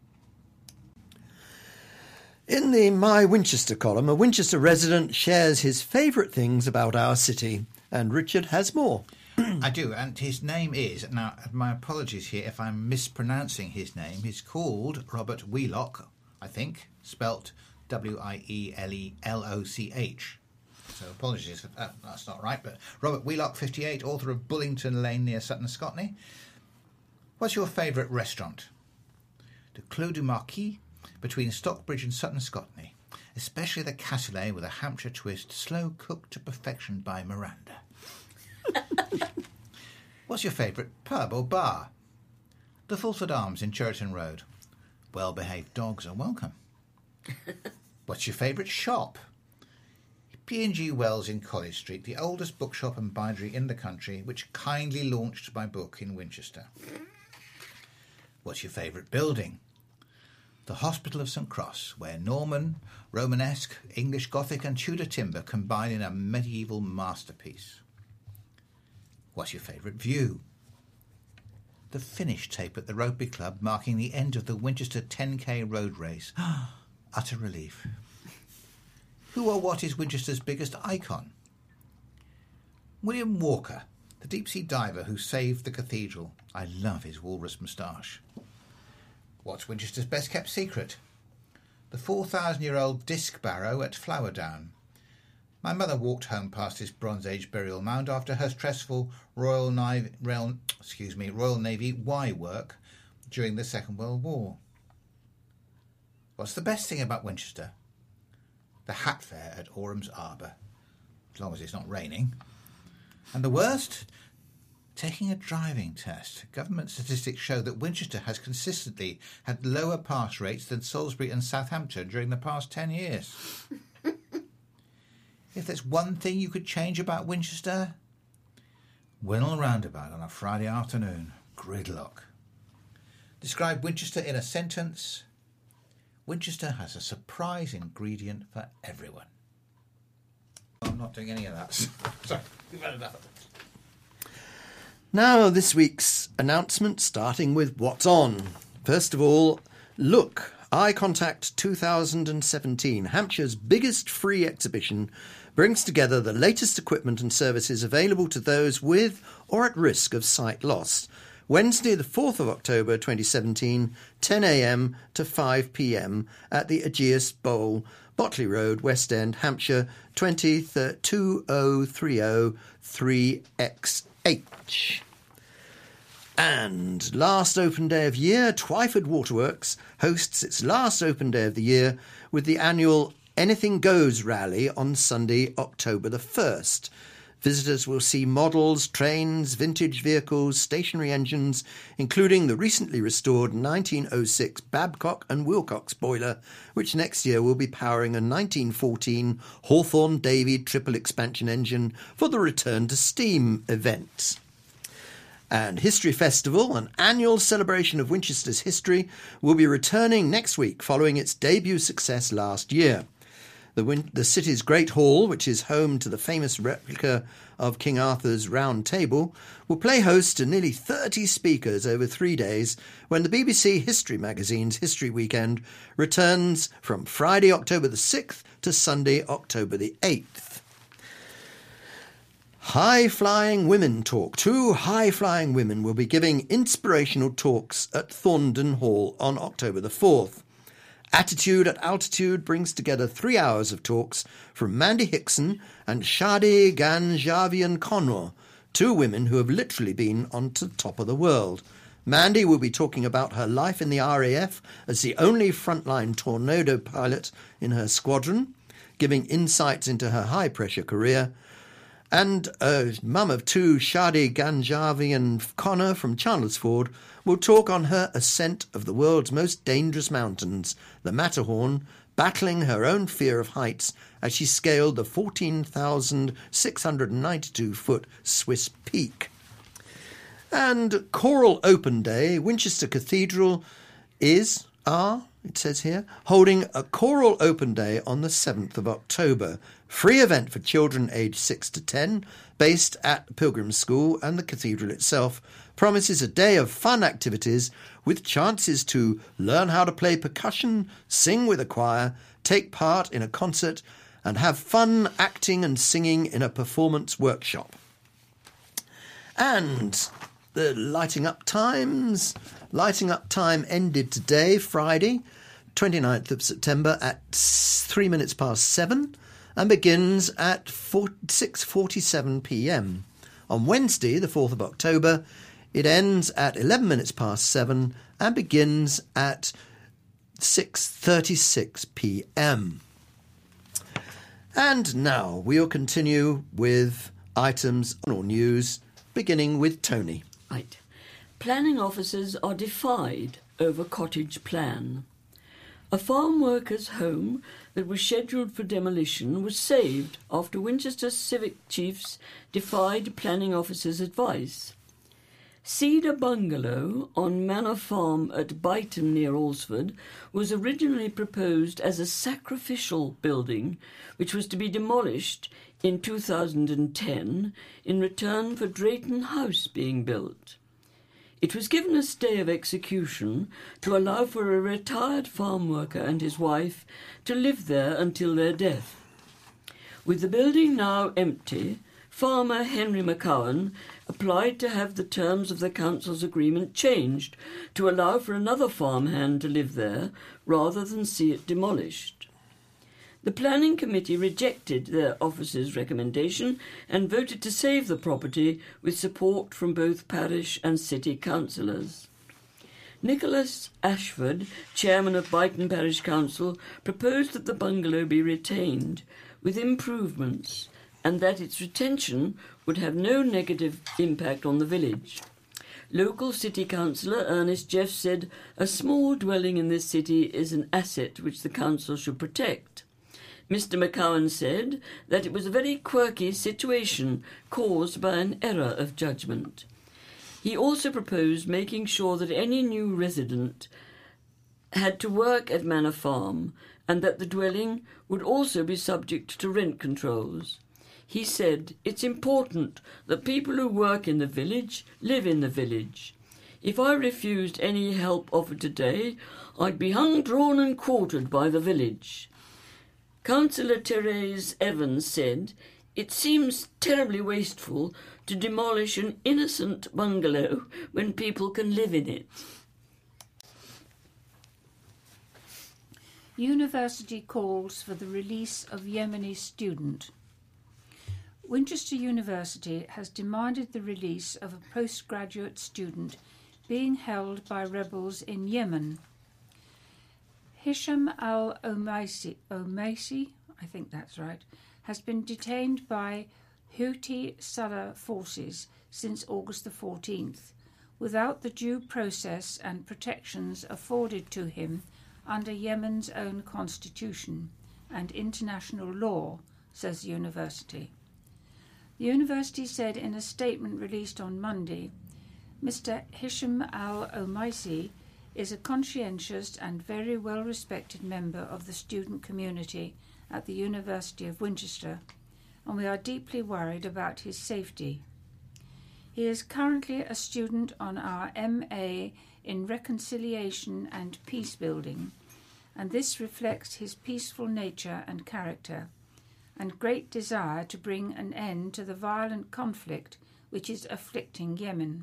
In the My Winchester column, a Winchester resident shares his favourite things about our city, and Richard has more. I do, and his name is, now my apologies here if I'm mispronouncing his name, he's called Robert Wheelock, I think, spelt W I E L E L O C H. So apologies if that, that's not right, but Robert Wheelock, fifty-eight, author of Bullington Lane near Sutton-Scotney. What's your favourite restaurant? The Clos du Marquis, between Stockbridge and Sutton-Scotney, especially the cassoulet with a Hampshire twist, slow cooked to perfection by Miranda. What's your favourite pub or bar? The Fulford Arms in Churton Road. Well-behaved dogs are welcome. What's your favourite shop? P and G Wells in College Street, the oldest bookshop and bindery in the country, which kindly launched my book in Winchester. What's your favourite building? The Hospital of St Cross, where Norman, Romanesque, English Gothic and Tudor timber combine in a medieval masterpiece. What's your favourite view? The finish tape at the Rugby Club marking the end of the Winchester ten K road race. Utter relief. Who or what is Winchester's biggest icon? William Walker, the deep-sea diver who saved the cathedral. I love his walrus moustache. What's Winchester's best-kept secret? The four thousand year old disc barrow at Flowerdown. My mother walked home past this Bronze Age burial mound after her stressful Royal Navy, Royal, excuse me, Royal Navy Y work during the Second World War. What's the best thing about Winchester? The hat fair at Orham's Arbour, as long as it's not raining. And the worst? Taking a driving test. Government statistics show that Winchester has consistently had lower pass rates than Salisbury and Southampton during the past ten years. If there's one thing you could change about Winchester, Winnell Roundabout on a Friday afternoon. Gridlock. Describe Winchester in a sentence. Winchester has a surprise ingredient for everyone. I'm not doing any of that. Sorry, we've had enough of it. Now, this week's announcement, starting with what's on. First of all, look, Eye Contact two thousand seventeen, Hampshire's biggest free exhibition, brings together the latest equipment and services available to those with or at risk of sight loss. Wednesday, the fourth of October twenty seventeen, ten a m to five p m at the Aegeus Bowl, Botley Road, West End, Hampshire, two oh three oh three X H. And last open day of year, Twyford Waterworks hosts its last open day of the year with the annual Anything Goes rally on Sunday, October the first. Visitors will see models, trains, vintage vehicles, stationary engines, including the recently restored nineteen oh six Babcock and Wilcox boiler, which next year will be powering a nineteen fourteen Hawthorne-Davy triple expansion engine for the Return to Steam event. And History Festival, an annual celebration of Winchester's history, will be returning next week following its debut success last year. The, Win- the city's Great Hall, which is home to the famous replica of King Arthur's Round Table, will play host to nearly thirty speakers over three days when the B B C History magazine's History Weekend returns from Friday, October the sixth to Sunday, October the eighth. High-flying women talk. Two high-flying women will be giving inspirational talks at Thorndon Hall on October the fourth. Attitude at Altitude brings together three hours of talks from Mandy Hickson and Shadi Ganjavian Conroy, two women who have literally been on to the top of the world. Mandy will be talking about her life in the R A F as the only frontline Tornado pilot in her squadron, giving insights into her high-pressure career. And a mum of two, Shadi Ganjavian Connor from Chandlersford, will talk on her ascent of the world's most dangerous mountains, the Matterhorn, battling her own fear of heights as she scaled the fourteen thousand six hundred ninety-two foot Swiss peak. And Choral Open Day, Winchester Cathedral is are, it says here, holding a choral open day on the seventh of October. Free event for children aged six to ten, based at Pilgrim School, and the cathedral itself promises a day of fun activities with chances to learn how to play percussion, sing with a choir, take part in a concert, and have fun acting and singing in a performance workshop. And the lighting up times. Lighting up time ended today, Friday, twenty-ninth of September, at three minutes past seven and begins at six forty-seven p.m. On Wednesday, the fourth of October, it ends at eleven minutes past seven and begins at six thirty-six p.m. And now we'll continue with items or news, beginning with Tony. Right. Planning officers are defied over cottage plan. A farm worker's home that was scheduled for demolition was saved after Winchester civic chiefs defied planning officers' advice. Cedar Bungalow on Manor Farm at Byton near Alresford was originally proposed as a sacrificial building which was to be demolished in two thousand ten in return for Drayton House being built. It was given a stay of execution to allow for a retired farm worker and his wife to live there until their death. With the building now empty, farmer Henry McCowan applied to have the terms of the council's agreement changed to allow for another farmhand to live there rather than see it demolished. The planning committee rejected their officer's recommendation and voted to save the property with support from both parish and city councillors. Nicholas Ashford, chairman of Byton Parish Council, proposed that the bungalow be retained with improvements and that its retention would have no negative impact on the village. Local city councillor Ernest Jeff said, "A small dwelling in this city is an asset which the council should protect." Mister McCowan said that it was a very quirky situation caused by an error of judgment. He also proposed making sure that any new resident had to work at Manor Farm and that the dwelling would also be subject to rent controls. He said, "It's important that people who work in the village live in the village. If I refused any help offered today, I'd be hung, drawn and quartered by the village." Councillor Therese Evans said, "It seems terribly wasteful to demolish an innocent bungalow when people can live in it." University calls for the release of Yemeni student. Winchester University has demanded the release of a postgraduate student being held by rebels in Yemen. Hisham al-Omaisi, Omaisi, I think that's right, has been detained by Houthi Saleh forces since August the fourteenth, without the due process and protections afforded to him under Yemen's own constitution and international law, says the university. The university said in a statement released on Monday, Mister Hisham al-Omaisi is a conscientious and very well-respected member of the student community at the University of Winchester, and we are deeply worried about his safety. He is currently a student on our M A in Reconciliation and Peace Building, and this reflects his peaceful nature and character, and great desire to bring an end to the violent conflict which is afflicting Yemen.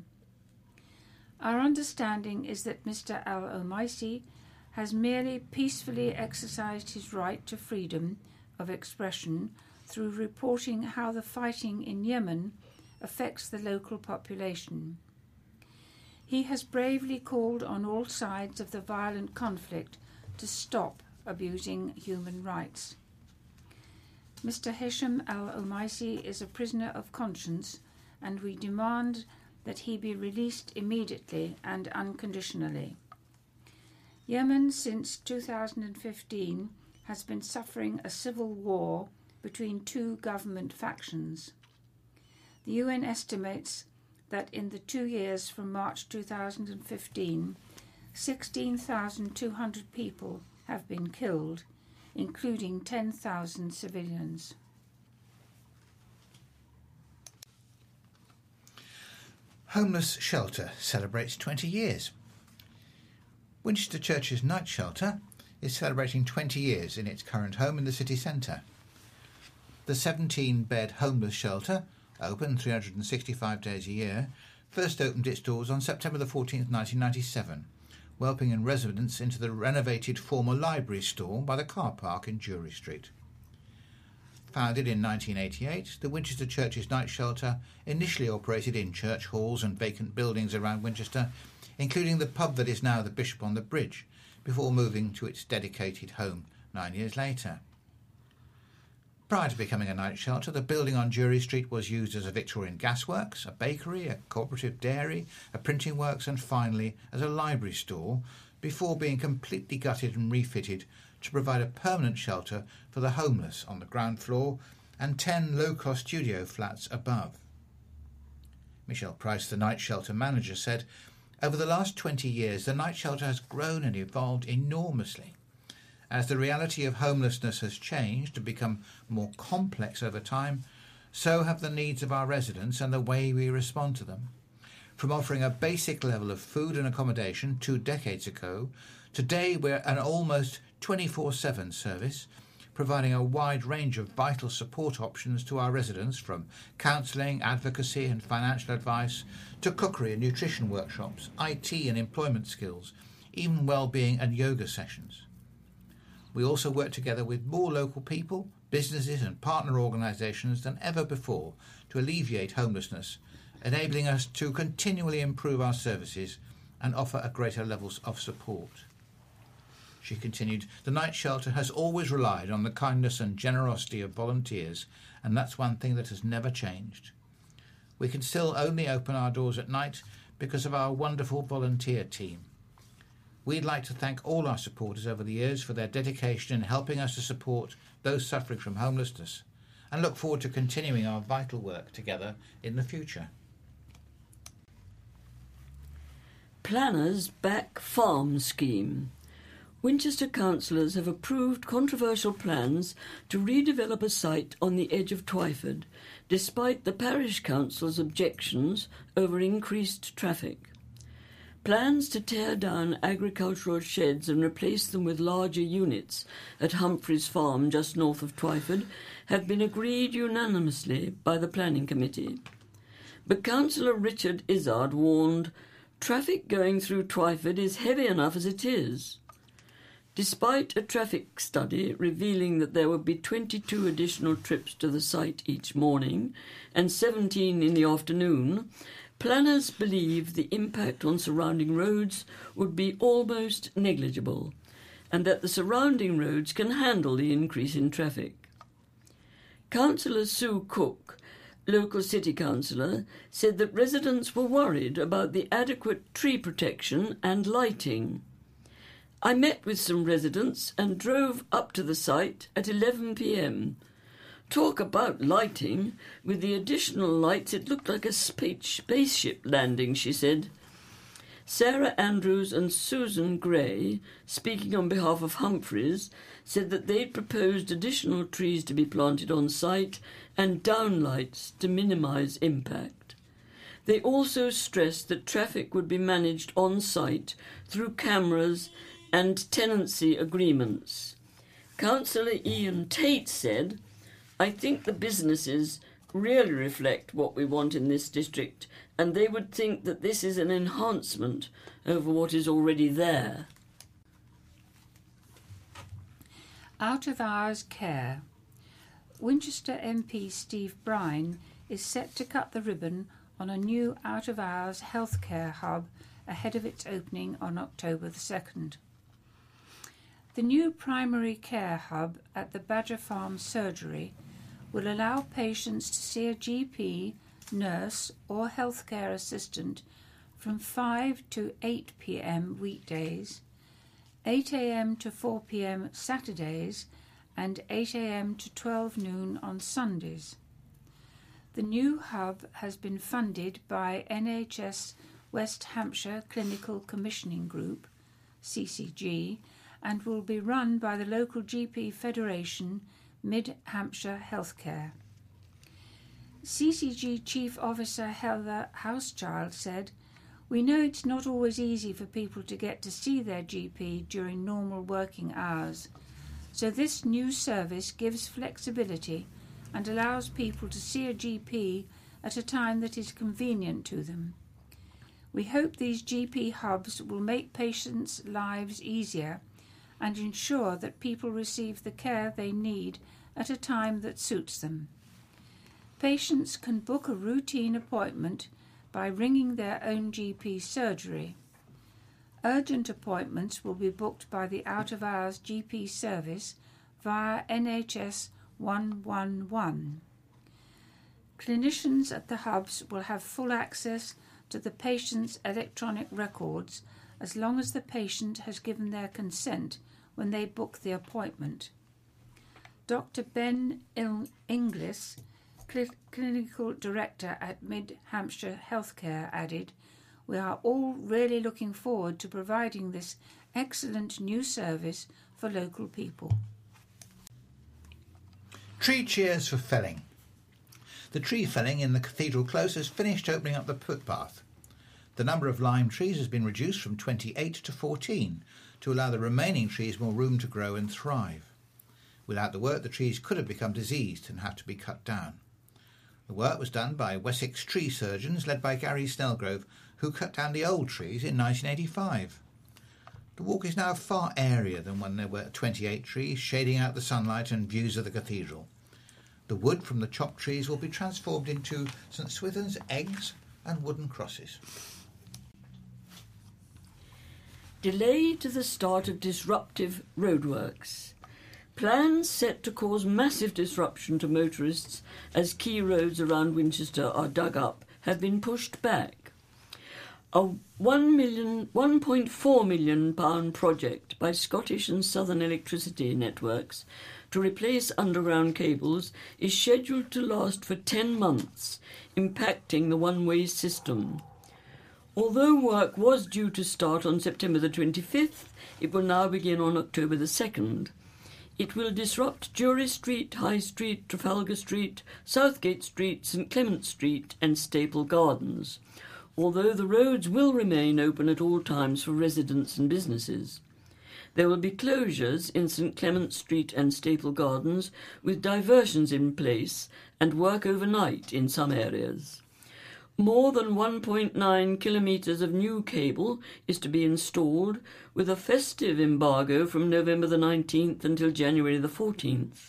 Our understanding is that Mister al-Omaisi has merely peacefully exercised his right to freedom of expression through reporting how the fighting in Yemen affects the local population. He has bravely called on all sides of the violent conflict to stop abusing human rights. Mister Hisham al-Omaisi is a prisoner of conscience, and we demand that he be released immediately and unconditionally. Yemen, since two thousand fifteen, has been suffering a civil war between two government factions. The U N estimates that in the two years from March two thousand fifteen, sixteen thousand two hundred people have been killed, including ten thousand civilians. Homeless Shelter celebrates twenty years. Winchester Church's Night Shelter is celebrating twenty years in its current home in the city centre. The seventeen-bed homeless shelter, open three hundred sixty-five days a year, first opened its doors on September the fourteenth, nineteen ninety-seven, welcoming residents into the renovated former library store by the car park in Jury Street. Founded in nineteen eighty-eight, the Winchester Church's Night Shelter initially operated in church halls and vacant buildings around Winchester, including the pub that is now the Bishop on the Bridge, before moving to its dedicated home nine years later. Prior to becoming a night shelter, the building on Jury Street was used as a Victorian gasworks, a bakery, a cooperative dairy, a printing works, and finally as a library store, before being completely gutted and refitted to provide a permanent shelter for the homeless on the ground floor and ten low-cost studio flats above. Michelle Price, the night shelter manager, said, "Over the last twenty years, the night shelter has grown and evolved enormously. As the reality of homelessness has changed and become more complex over time, so have the needs of our residents and the way we respond to them. From offering a basic level of food and accommodation two decades ago, today we're an almost twenty-four seven service, providing a wide range of vital support options to our residents, from counselling, advocacy and financial advice to cookery and nutrition workshops, I T and employment skills, even well-being and yoga sessions. We also work together with more local people, businesses and partner organisations than ever before to alleviate homelessness, enabling us to continually improve our services and offer a greater levels of support." She continued, "The night shelter has always relied on the kindness and generosity of volunteers, and that's one thing that has never changed. We can still only open our doors at night because of our wonderful volunteer team. We'd like to thank all our supporters over the years for their dedication in helping us to support those suffering from homelessness, and look forward to continuing our vital work together in the future." Planners back farm scheme. Winchester councillors have approved controversial plans to redevelop a site on the edge of Twyford, despite the parish council's objections over increased traffic. Plans to tear down agricultural sheds and replace them with larger units at Humphreys Farm just north of Twyford have been agreed unanimously by the planning committee. But Councillor Richard Izzard warned, "Traffic going through Twyford is heavy enough as it is." Despite a traffic study revealing that there would be twenty-two additional trips to the site each morning and seventeen in the afternoon, planners believe the impact on surrounding roads would be almost negligible, and that the surrounding roads can handle the increase in traffic. Councillor Sue Cook, local city councillor, said that residents were worried about the adequate tree protection and lighting. "I met with some residents and drove up to the site at eleven p.m. Talk about lighting. With the additional lights, it looked like a spaceship landing," she said. Sarah Andrews and Susan Gray, speaking on behalf of Humphreys, said that they'd proposed additional trees to be planted on site and downlights to minimise impact. They also stressed that traffic would be managed on site through cameras and tenancy agreements. Councillor Ian Tate said, "I think the businesses really reflect what we want in this district, and they would think that this is an enhancement over what is already there." Out of hours care. Winchester M P Steve Brine is set to cut the ribbon on a new out of hours healthcare hub ahead of its opening on October the second. The new primary care hub at the Badger Farm Surgery will allow patients to see a G P, nurse or healthcare assistant from five to eight p.m. weekdays, eight a.m. to four p.m. Saturdays and eight a.m. to twelve noon on Sundays. The new hub has been funded by N H S West Hampshire Clinical Commissioning Group, C C G, and will be run by the local G P Federation, Mid Hampshire Healthcare. C C G Chief Officer Heather Housechild said, "We know it's not always easy for people to get to see their G P during normal working hours, so this new service gives flexibility and allows people to see a G P at a time that is convenient to them. We hope these G P hubs will make patients' lives easier and ensure that people receive the care they need at a time that suits them. Patients can book a routine appointment by ringing their own G P surgery. Urgent appointments will be booked by the out-of-hours G P service via N H S one one one. Clinicians at the hubs will have full access to the patient's electronic records as long as the patient has given their consent when they book the appointment." Doctor Ben Il- Inglis, Cl- Clinical Director at Mid Hampshire Healthcare, added, "We are all really looking forward to providing this excellent new service for local people." Tree cheers for felling. The tree felling in the Cathedral Close has finished opening up the footpath. The number of lime trees has been reduced from twenty-eight to fourteen to allow the remaining trees more room to grow and thrive. Without the work, the trees could have become diseased and have to be cut down. The work was done by Wessex tree surgeons led by Gary Snellgrove, who cut down the old trees in nineteen eighty-five. The walk is now far airier than when there were twenty-eight trees shading out the sunlight and views of the cathedral. The wood from the chopped trees will be transformed into St Swithin's eggs and wooden crosses. Delay to the start of disruptive roadworks. Plans set to cause massive disruption to motorists as key roads around Winchester are dug up have been pushed back. A one million, one point four million pound project by Scottish and Southern Electricity Networks to replace underground cables is scheduled to last for ten months, impacting the one-way system. Although work was due to start on September the twenty-fifth, it will now begin on October the second. It will disrupt Jury Street, High Street, Trafalgar Street, Southgate Street, St Clement Street and Staple Gardens, although the roads will remain open at all times for residents and businesses. There will be closures in St Clement Street and Staple Gardens with diversions in place and work overnight in some areas. More than one point nine kilometres of new cable is to be installed, with a festive embargo from November the nineteenth until January the fourteenth.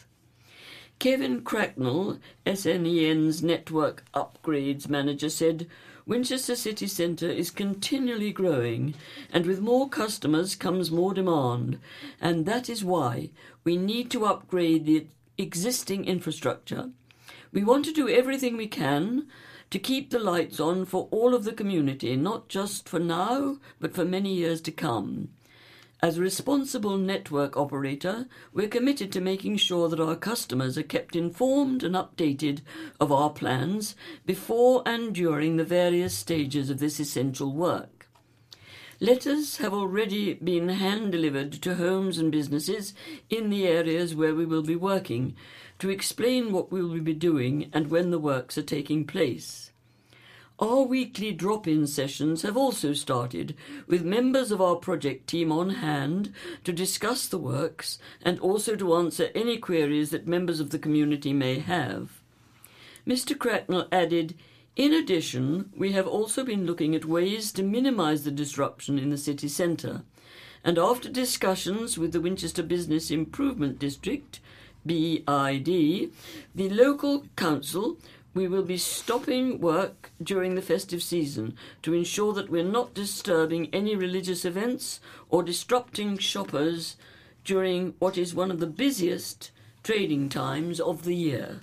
Kevin Cracknell, S N E N's Network Upgrades Manager, said, "Winchester City Centre is continually growing, and with more customers comes more demand, and that is why we need to upgrade the existing infrastructure. We want to do everything we can to keep the lights on for all of the community, not just for now, but for many years to come. As a responsible network operator, we're committed to making sure that our customers are kept informed and updated of our plans before and during the various stages of this essential work. Letters have already been hand-delivered to homes and businesses in the areas where we will be working to explain what we will be doing and when the works are taking place. Our weekly drop-in sessions have also started, with members of our project team on hand to discuss the works and also to answer any queries that members of the community may have." Mister Cracknell added, "In addition, we have also been looking at ways to minimise the disruption in the city centre, and after discussions with the Winchester Business Improvement District, B I D, the local council, we will be stopping work during the festive season to ensure that we're not disturbing any religious events or disrupting shoppers during what is one of the busiest trading times of the year."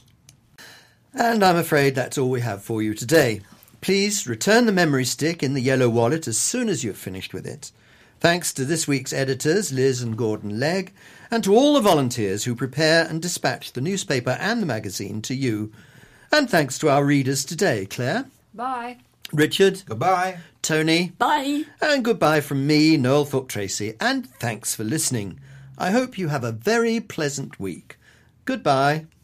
And I'm afraid that's all we have for you today. Please return the memory stick in the yellow wallet as soon as you've finished with it. Thanks to this week's editors, Liz and Gordon Legg, and to all the volunteers who prepare and dispatch the newspaper and the magazine to you. And thanks to our readers today, Claire. Bye. Richard, Goodbye. Tony, Bye. and goodbye from me, Noel Thorpe Tracy, and thanks for listening. I hope you have a very pleasant week. Goodbye.